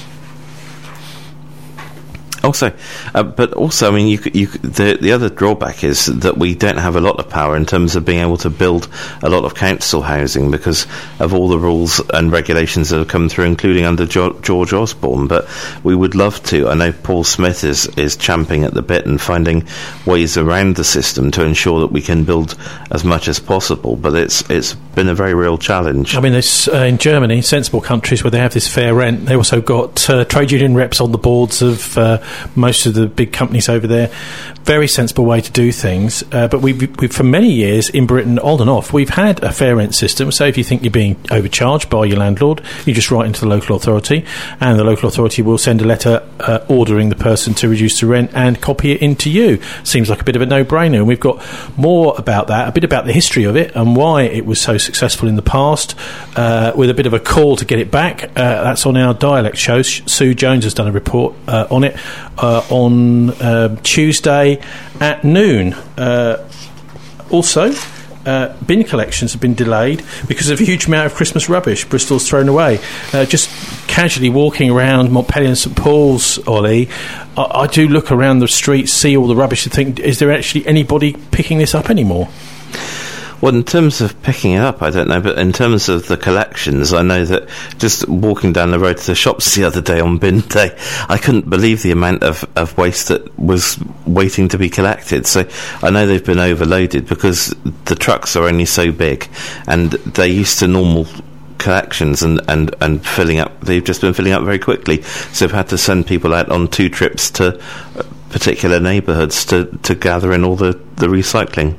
Also, uh, but also, I mean, you, you, the the other drawback is that we don't have a lot of power in terms of being able to build a lot of council housing because of all the rules and regulations that have come through, including under jo- George Osborne. But we would love to. I know Paul Smith is, is champing at the bit and finding ways around the system to ensure that we can build as much as possible. But it's it's been a very real challenge. I mean, there's, uh, in Germany, sensible countries where they have this fair rent, they also got uh, trade union reps on the boards of Uh, most of the big companies over there. Very sensible way to do things. Uh, but we've, we've, for many years in Britain, on and off, we've had a fair rent system. So if you think you're being overcharged by your landlord, you just write into the local authority, and the local authority will send a letter uh, ordering the person to reduce the rent and copy it into you. Seems like a bit of a no-brainer. And we've got more about that, a bit about the history of it and why it was so successful in the past, uh, with a bit of a call to get it back. Uh, that's on our dialect show. Sue Jones has done a report uh, on it uh, on uh, Tuesday at noon. Uh, also, uh, bin collections have been delayed because of a huge amount of Christmas rubbish Bristol's thrown away. Uh, just casually walking around Montpellier and St Paul's, Ollie, I, I do look around the streets, see all the rubbish and think, is there actually anybody picking this up anymore? Well, in terms of picking it up, I don't know, but in terms of the collections, I know that just walking down the road to the shops the other day on bin day, I couldn't believe the amount of, of waste that was waiting to be collected. So I know they've been overloaded because the trucks are only so big and they're used to normal collections and, and, and filling up. They've just been filling up very quickly. So they've had to send people out on two trips to particular neighbourhoods to, to gather in all the, the recycling.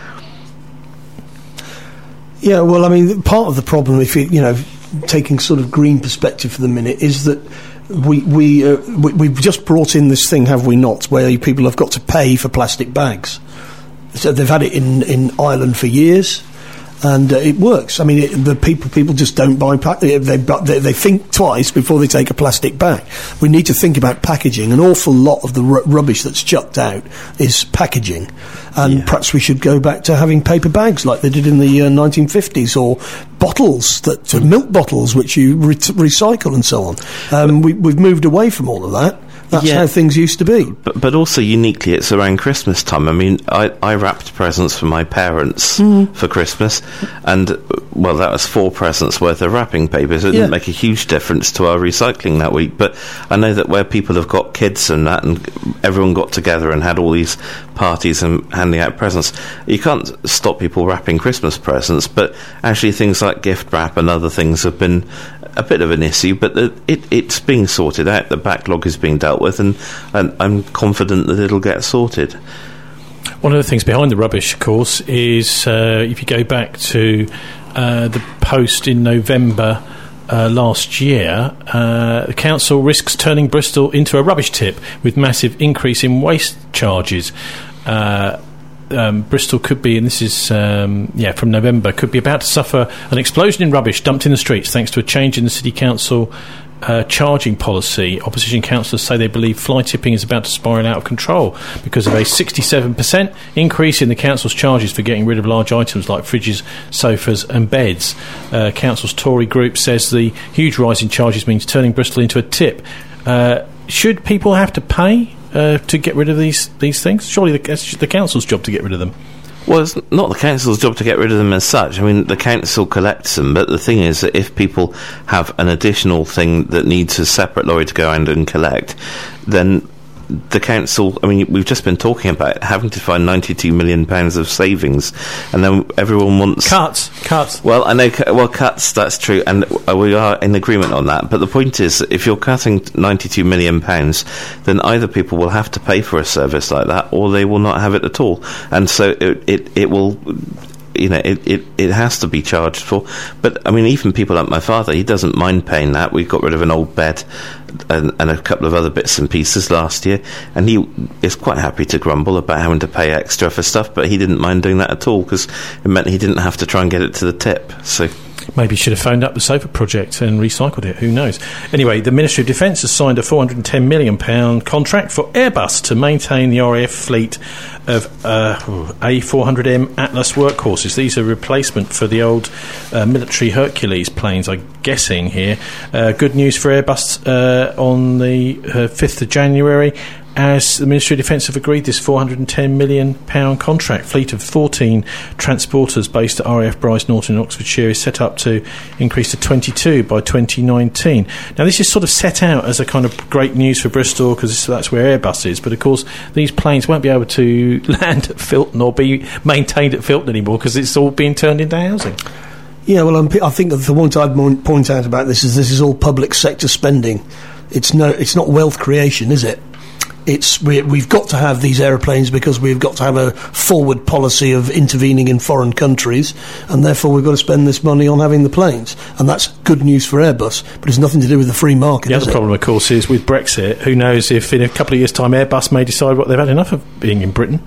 Yeah, well, I mean, part of the problem, if you, you know, taking sort of green perspective for the minute, is that we, we, uh, we, we've just brought in this thing, have we not, where people have got to pay for plastic bags. So they've had it in, in Ireland for years, and uh, it works. I mean, it, the people people just don't buy pa- they, they they think twice before they take a plastic bag. We need to think about packaging. An awful lot of the r- rubbish that's chucked out is packaging, and yeah. Perhaps we should go back to having paper bags like they did in the uh, nineteen fifties, or bottles that mm. milk bottles which you re- recycle and so on. Um, we, we've moved away from all of that. That's yeah. how things used to be. But, but also uniquely, it's around Christmas time. I mean, I, I wrapped presents for my parents mm. for Christmas, and, well, that was four presents worth of wrapping paper, so it yeah. didn't make a huge difference to our recycling that week. But I know that where people have got kids and that, and everyone got together and had all these parties and handing out presents, you can't stop people wrapping Christmas presents, but actually things like gift wrap and other things have been a bit of an issue, but the, it, it's being sorted out. The backlog is being dealt with, and, and I'm confident that it'll get sorted. One of the things behind the rubbish, of course, is uh, if you go back to uh, the post in November uh, last year, uh, the council risks turning Bristol into a rubbish tip with massive increase in waste charges. Uh, Um, Bristol could be, and this is um, yeah from November, could be about to suffer an explosion in rubbish dumped in the streets thanks to a change in the city council uh, charging policy. Opposition councillors say they believe fly tipping is about to spiral out of control because of a sixty-seven percent increase in the council's charges for getting rid of large items like fridges, sofas and beds. Uh, council's Tory group says the huge rise in charges means turning Bristol into a tip. Uh, should people have to pay uh, to get rid of these, these things? Surely the, it's the council's job to get rid of them. Well, it's not the council's job to get rid of them as such. I mean, the council collects them, but the thing is that if people have an additional thing that needs a separate lorry to go around and collect, then the council, I mean, we've just been talking about having to find ninety-two million pounds of savings, and then everyone wants... Cuts, cuts. Well, I know, well, cuts, that's true, and we are in agreement on that, but the point is, if you're cutting ninety-two million pounds, then either people will have to pay for a service like that, or they will not have it at all, and so it, it, it will... You know, it, it, it has to be charged for. But, I mean, even people like my father, he doesn't mind paying that. We got rid of an old bed and, and a couple of other bits and pieces last year, and he is quite happy to grumble about having to pay extra for stuff, but he didn't mind doing that at all, because it meant he didn't have to try and get it to the tip. So... Maybe should have phoned up the sofa project and recycled it, who knows. Anyway, the Ministry of Defence has signed a four hundred ten million pounds contract for Airbus to maintain the R A F fleet of uh, A four hundred M Atlas workhorses. These are a replacement for the old uh, military Hercules planes, I'm guessing here. Uh, good news for Airbus uh, on the uh, fifth of January, as the Ministry of Defence have agreed this four hundred ten million pounds contract. Fleet of fourteen transporters based at R A F Bryce Norton in Oxfordshire is set up to increase to twenty-two by twenty nineteen. Now, this is sort of set out as a kind of great news for Bristol, because that's where Airbus is, but of course these planes won't be able to land at Filton or be maintained at Filton anymore, because it's all being turned into housing. Yeah, well, I'm, I think that the point I'd point out about this is this is all public sector spending. It's no, it's not wealth creation, is it? It's we, we've got to have these aeroplanes because we've got to have a forward policy of intervening in foreign countries, and therefore we've got to spend this money on having the planes, and that's good news for Airbus, but it's nothing to do with the free market. The other problem, of course, is with Brexit, who knows if in a couple of years' time Airbus may decide what they've had enough of being in Britain.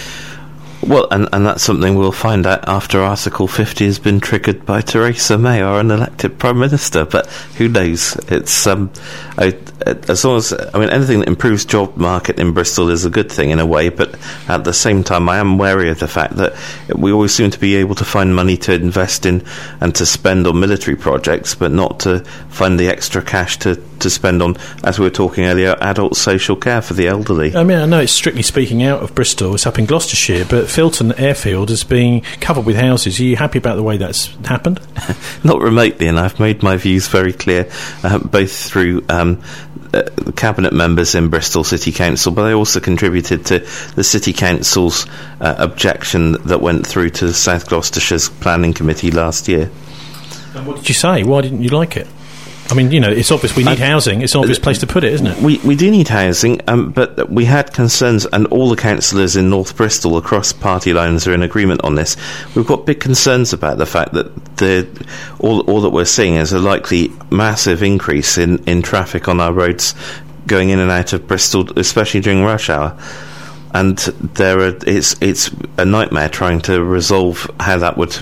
Well, and, and that's something we'll find out after Article fifty has been triggered by Theresa May, or an elected Prime Minister, but who knows? It's um, I, as long as, I mean, anything that improves job market in Bristol is a good thing in a way, but at the same time I am wary of the fact that we always seem to be able to find money to invest in and to spend on military projects, but not to find the extra cash to, to spend on, as we were talking earlier, adult social care for the elderly. I mean, I know it's strictly speaking out of Bristol, it's up in Gloucestershire, but Filton Airfield is being covered with houses. Are you happy about the way that's happened? Not remotely, and I've made my views very clear, uh, both through um, uh, the cabinet members in Bristol City Council, but I also contributed to the City Council's uh, objection that went through to South Gloucestershire's Planning Committee last year. And what did you say? Why didn't you like it? I mean, you know, it's obvious we need uh, housing. It's an obvious place to put it, isn't it? We we do need housing, um, but we had concerns, and all the councillors in North Bristol across party lines are in agreement on this. We've got big concerns about the fact that the all all that we're seeing is a likely massive increase in, in traffic on our roads going in and out of Bristol, especially during rush hour. And there are it's it's a nightmare trying to resolve how that would.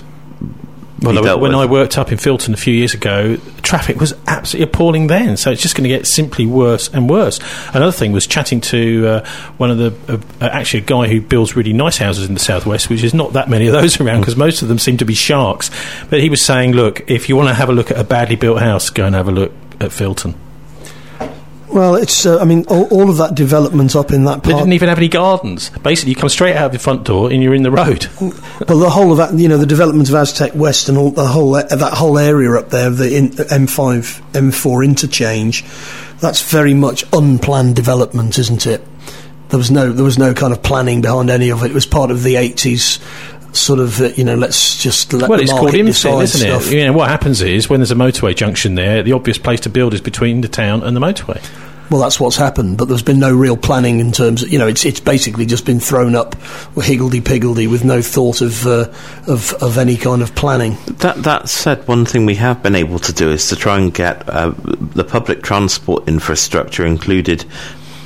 Well, when I worked up in Filton a few years ago, traffic was absolutely appalling then, so it's just going to get simply worse and worse. Another thing was chatting to uh, one of the, uh, actually a guy who builds really nice houses in the southwest, which is not that many of those around, because most of them seem to be sharks. But he was saying, look, if you want to have a look at a badly built house, go and have a look at Filton. Well, it's, uh, I mean, all, all of that development up in that part... They didn't even have any gardens. Basically, you come straight out of the front door and you're in the road. Well, the whole of that, you know, the development of Aztec West and all the whole uh, that whole area up there, the in, M five, M four interchange, that's very much unplanned development, isn't it? There was no, there was no kind of planning behind any of it. It was part of the eighties... sort of, uh, you know, let's just let well, the it's market called infill, isn't stuff. it? You know, what happens is, when there's a motorway junction there, the obvious place to build is between the town and the motorway. Well, that's what's happened, but there's been no real planning in terms of, you know, it's it's basically just been thrown up higgledy-piggledy with no thought of, uh, of of any kind of planning. That that said, one thing we have been able to do is to try and get uh, the public transport infrastructure included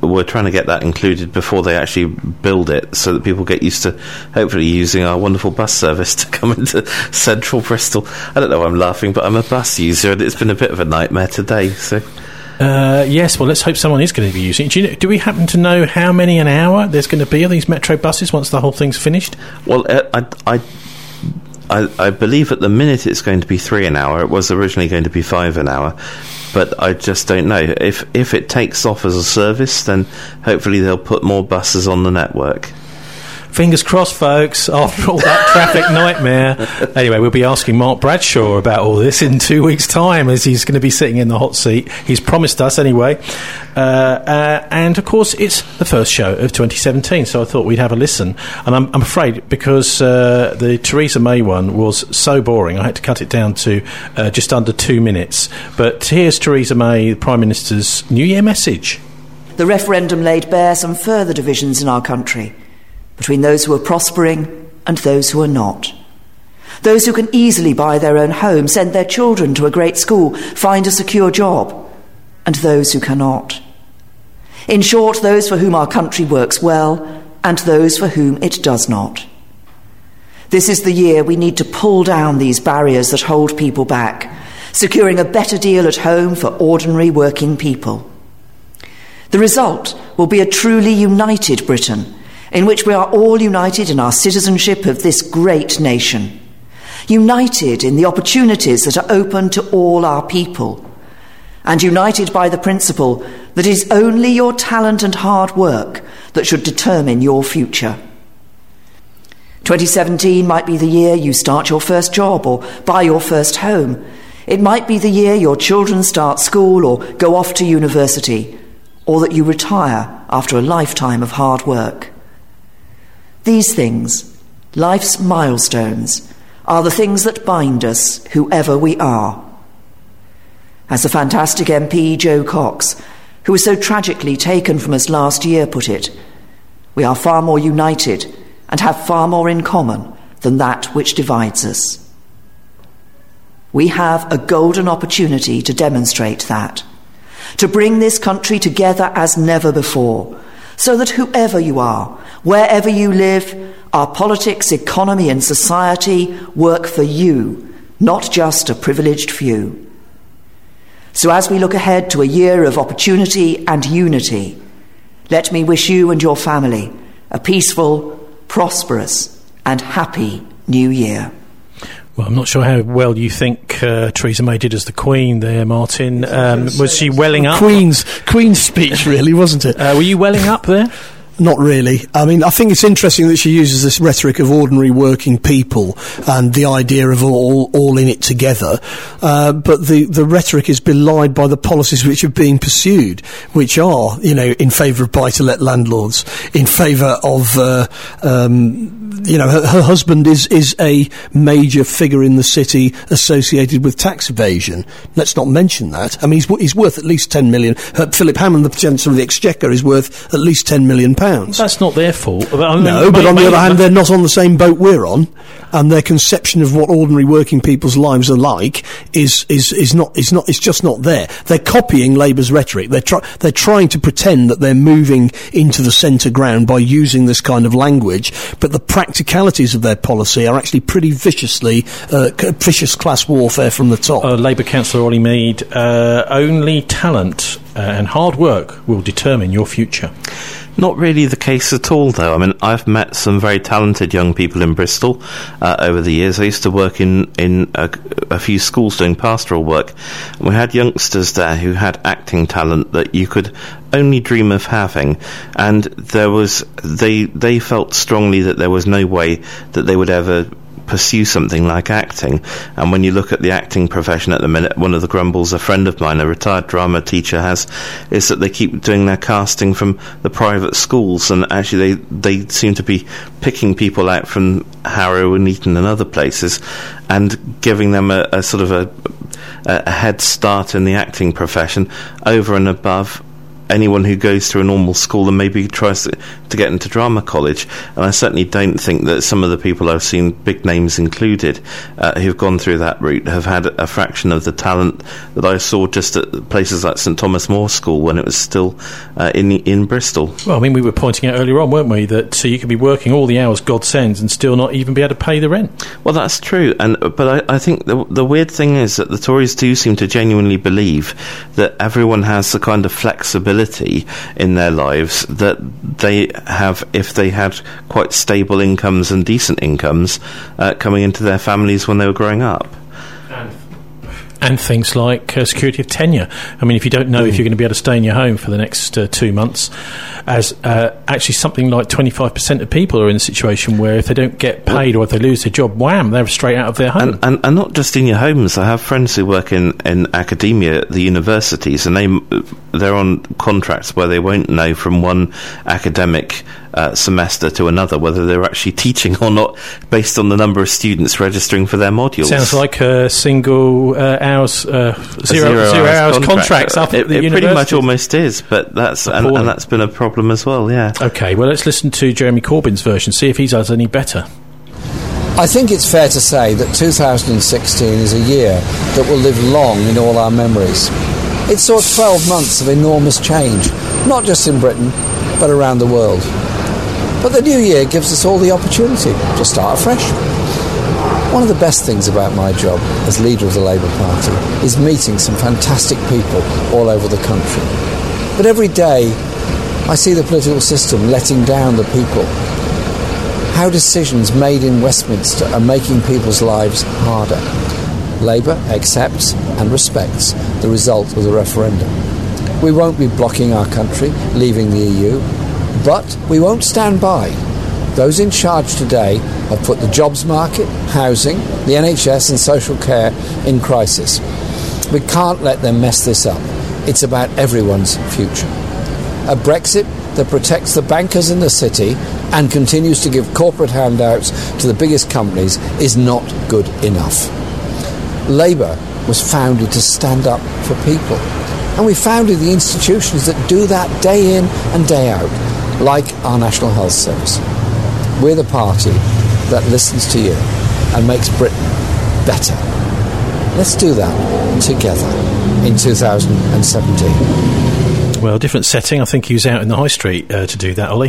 we're trying to get that included before they actually build it, so that people get used to hopefully using our wonderful bus service to come into central Bristol. I don't know why I'm laughing, but I'm a bus user and it's been a bit of a nightmare today, so... Uh, yes, well, let's hope someone is going to be using it. Do, you know, do we happen to know how many an hour there's going to be of these Metro buses once the whole thing's finished? Well, uh, I, I, I, I believe at the minute it's going to be three an hour. It was originally going to be five an hour, but I just don't know. If if it takes off as a service, then hopefully they'll put more buses on the network. Fingers crossed, folks, after all that traffic nightmare. Anyway, we'll be asking Mark Bradshaw about all this in two weeks' time, as he's going to be sitting in the hot seat. He's promised us, anyway. Uh, uh, and, of course, it's the first show of twenty seventeen, so I thought we'd have a listen. And I'm, I'm afraid, because uh, the Theresa May one was so boring, I had to cut it down to uh, just under two minutes. But here's Theresa May, the Prime Minister's New Year message. The referendum laid bare some further divisions in our country, between those who are prospering and those who are not. Those who can easily buy their own home, send their children to a great school, find a secure job, and those who cannot. In short, those for whom our country works well and those for whom it does not. This is the year we need to pull down these barriers that hold people back, securing a better deal at home for ordinary working people. The result will be a truly united Britain, in which we are all united in our citizenship of this great nation, united in the opportunities that are open to all our people, and united by the principle that it is only your talent and hard work that should determine your future. twenty seventeen might be the year you start your first job or buy your first home. It might be the year your children start school or go off to university, or that you retire after a lifetime of hard work. These things, life's milestones, are the things that bind us, whoever we are. As the fantastic M P Jo Cox, who was so tragically taken from us last year, put it, we are far more united and have far more in common than that which divides us. We have a golden opportunity to demonstrate that, to bring this country together as never before, so that whoever you are, wherever you live, our politics, economy and society work for you, not just a privileged few. So as we look ahead to a year of opportunity and unity, let me wish you and your family a peaceful, prosperous and happy New Year. Well, I'm not sure how well you think uh, Theresa May did as the Queen there, Martin. Um, was she welling up? Queen's Queen's speech, really, wasn't it? Uh, were you welling up there? Not really. I mean, I think it's interesting that she uses this rhetoric of ordinary working people and the idea of all all in it together. Uh, but the, the rhetoric is belied by the policies which are being pursued, which are, you know, in favour of buy-to-let landlords, in favour of, uh, um, you know, her, her husband is, is a major figure in the city associated with tax evasion. Let's not mention that. I mean, he's, he's worth at least ten million. Uh, Philip Hammond, the Chancellor of the Exchequer, is worth at least ten million pounds. That's not their fault. I mean, no, but on the other hand, they're not on the same boat we're on, and their conception of what ordinary working people's lives are like is is is not is not it's just not there. They're copying Labour's rhetoric. They're try, they're trying to pretend that they're moving into the centre ground by using this kind of language, but the practicalities of their policy are actually pretty viciously uh, vicious class warfare from the top. Uh, Labour councillor Ollie Mead, uh, only talent uh, and hard work will determine your future. Not really the case at all, though. I mean, I've met some very talented young people in Bristol uh, over the years. I used to work in, in a, a few schools doing pastoral work. We had youngsters there who had acting talent that you could only dream of having, and there was they they felt strongly that there was no way that they would ever pursue something like acting. And when you look at the acting profession at the minute, one of the grumbles a friend of mine, a retired drama teacher, has is that they keep doing their casting from the private schools, and actually they, they seem to be picking people out from Harrow and Eton and other places and giving them a, a sort of a, a head start in the acting profession over and above anyone who goes through a normal school and maybe tries to, to get into drama college. And I certainly don't think that some of the people I've seen, big names included, uh, who've gone through that route have had a fraction of the talent that I saw just at places like St Thomas More School when it was still uh, in in Bristol. Well, I mean, we were pointing out earlier on, weren't we, that uh, you could be working all the hours God sends and still not even be able to pay the rent. Well, that's true, and but I, I think the the weird thing is that the Tories do seem to genuinely believe that everyone has the kind of flexibility in their lives that they have if they had quite stable incomes and decent incomes uh, coming into their families when they were growing up. And things like uh, security of tenure. I mean, if you don't know mm. if you're going to be able to stay in your home for the next uh, two months, as uh, actually something like twenty-five percent of people are in a situation where if they don't get paid or if they lose their job, wham, they're straight out of their home. And, and, and not just in your homes. I have friends who work in, in academia at the universities, and they, they're on contracts where they won't know from one academic Uh, semester to another whether they're actually teaching or not based on the number of students registering for their modules. Sounds like a single uh, hours uh, zero, zero, zero hours, hours contract. contracts up it, at the it university. pretty much almost is, but that's and, and that's been a problem as well. Yeah. Okay, well, let's listen to Jeremy Corbyn's version, see if he does any better. I think it's fair to say that two thousand sixteen is a year that will live long in all our memories. It saw twelve months of enormous change, not just in Britain, but around the world. But the new year gives us all the opportunity to start afresh. One of the best things about my job as leader of the Labour Party is meeting some fantastic people all over the country. But every day I see the political system letting down the people. How decisions made in Westminster are making people's lives harder. Labour accepts and respects the result of the referendum. We won't be blocking our country leaving the E U. But we won't stand by. Those in charge today have put the jobs market, housing, the N H S and social care in crisis. We can't let them mess this up. It's about everyone's future. A Brexit that protects the bankers in the city and continues to give corporate handouts to the biggest companies is not good enough. Labour was founded to stand up for people. And we founded the institutions that do that day in and day out, like our National Health Service. We're the party that listens to you and makes Britain better. Let's do that together in two thousand seventeen. Well, different setting. I think he was out in the high street uh, to do that, Ollie.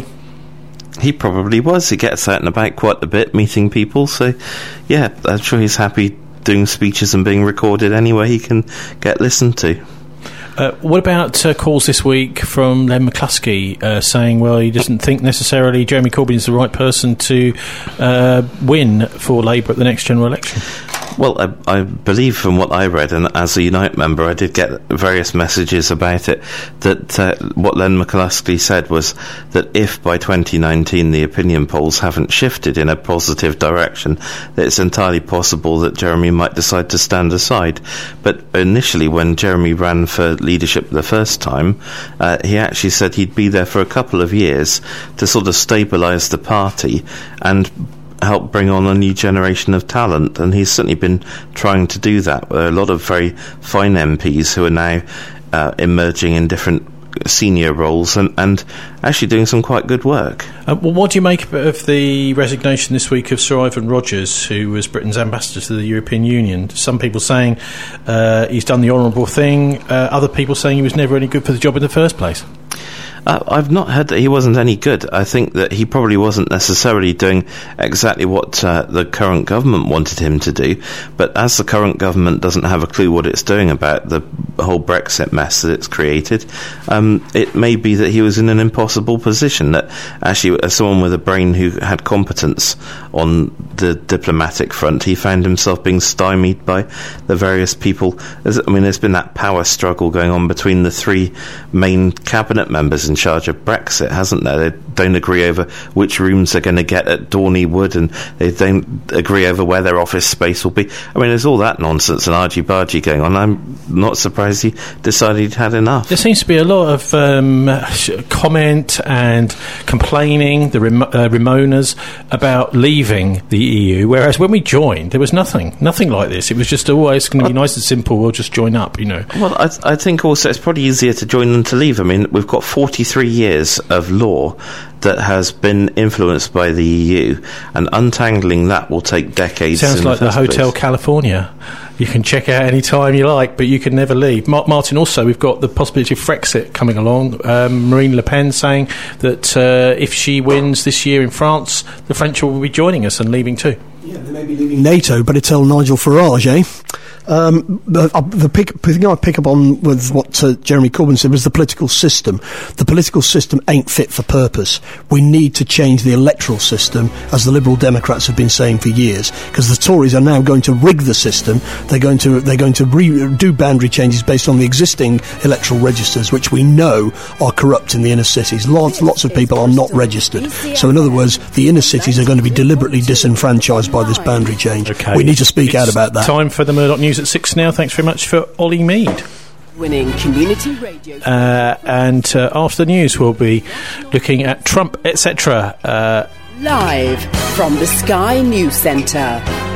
He probably was. He gets out and about quite a bit, meeting people. So, yeah, I'm sure he's happy doing speeches and being recorded anywhere he can get listened to. Uh, what about uh, calls this week from Len McCluskey uh, saying, well, he doesn't think necessarily Jeremy Corbyn is the right person to uh, win for Labour at the next general election? Well, I, I believe from what I read, and as a Unite member, I did get various messages about it, that uh, what Len McCluskey said was that if by twenty nineteen the opinion polls haven't shifted in a positive direction, that it's entirely possible that Jeremy might decide to stand aside. But initially, when Jeremy ran for leadership the first time, uh, he actually said he'd be there for a couple of years to sort of stabilise the party and help bring on a new generation of talent, and he's certainly been trying to do that. There are a lot of very fine M Ps who are now uh, emerging in different senior roles and, and actually doing some quite good work. Uh, well, what do you make of the resignation this week of Sir Ivan Rogers, who was Britain's ambassador to the European Union? Some people saying uh, he's done the honourable thing, uh, other people saying he was never any good for the job in the first place. Uh, I've not heard that he wasn't any good. I think that he probably wasn't necessarily doing exactly what uh, the current government wanted him to do, but as the current government doesn't have a clue what it's doing about the whole Brexit mess that it's created, um, it may be that he was in an impossible position, that actually as someone with a brain who had competence on the diplomatic front, he found himself being stymied by the various people. I mean, there's been that power struggle going on between the three main cabinet members in charge of Brexit, hasn't there? They don't agree over which rooms they're going to get at Dorney Wood, and they don't agree over where their office space will be. I mean, there's all that nonsense and argy-bargy going on. I'm not surprised he decided he'd had enough. There seems to be a lot of um, comment and complaining, the Rem- uh, Remoaners, about leaving the E U, whereas when we joined, there was nothing, nothing like this. It was just always going to be nice and simple, we'll just join up, you know. Well, I, th- I think also it's probably easier to join than to leave. I mean, we've got forty-three years of law that has been influenced by the E U, and untangling that will take decades. Sounds like the, the Hotel place. California. You can check out any time you like, but you can never leave. Ma- Martin, also, we've got the possibility of Frexit coming along. Um, Marine Le Pen saying that uh, if she wins this year in France, the French will be joining us and leaving too. Yeah, they may be leaving NATO, but it's tell Nigel Farage, eh? Um, the, uh, the, pick, the thing I pick up on with what uh, Jeremy Corbyn said was the political system. The political system ain't fit for purpose. We need to change the electoral system, as the Liberal Democrats have been saying for years, because the Tories are now going to rig the system. They're going to they're going to re- do boundary changes based on the existing electoral registers, which we know are corrupt in the inner cities. Lots, lots of people are not registered. So, in other words, the inner cities are going to be deliberately disenfranchised by this boundary change. Okay. We need to speak it's out about that. Time for the Murdoch News at six now. Thanks very much for Ollie Mead. Winning community radio. Uh, and uh, after the news, we'll be looking at Trump, et cetera. Uh, Live from the Sky News Centre.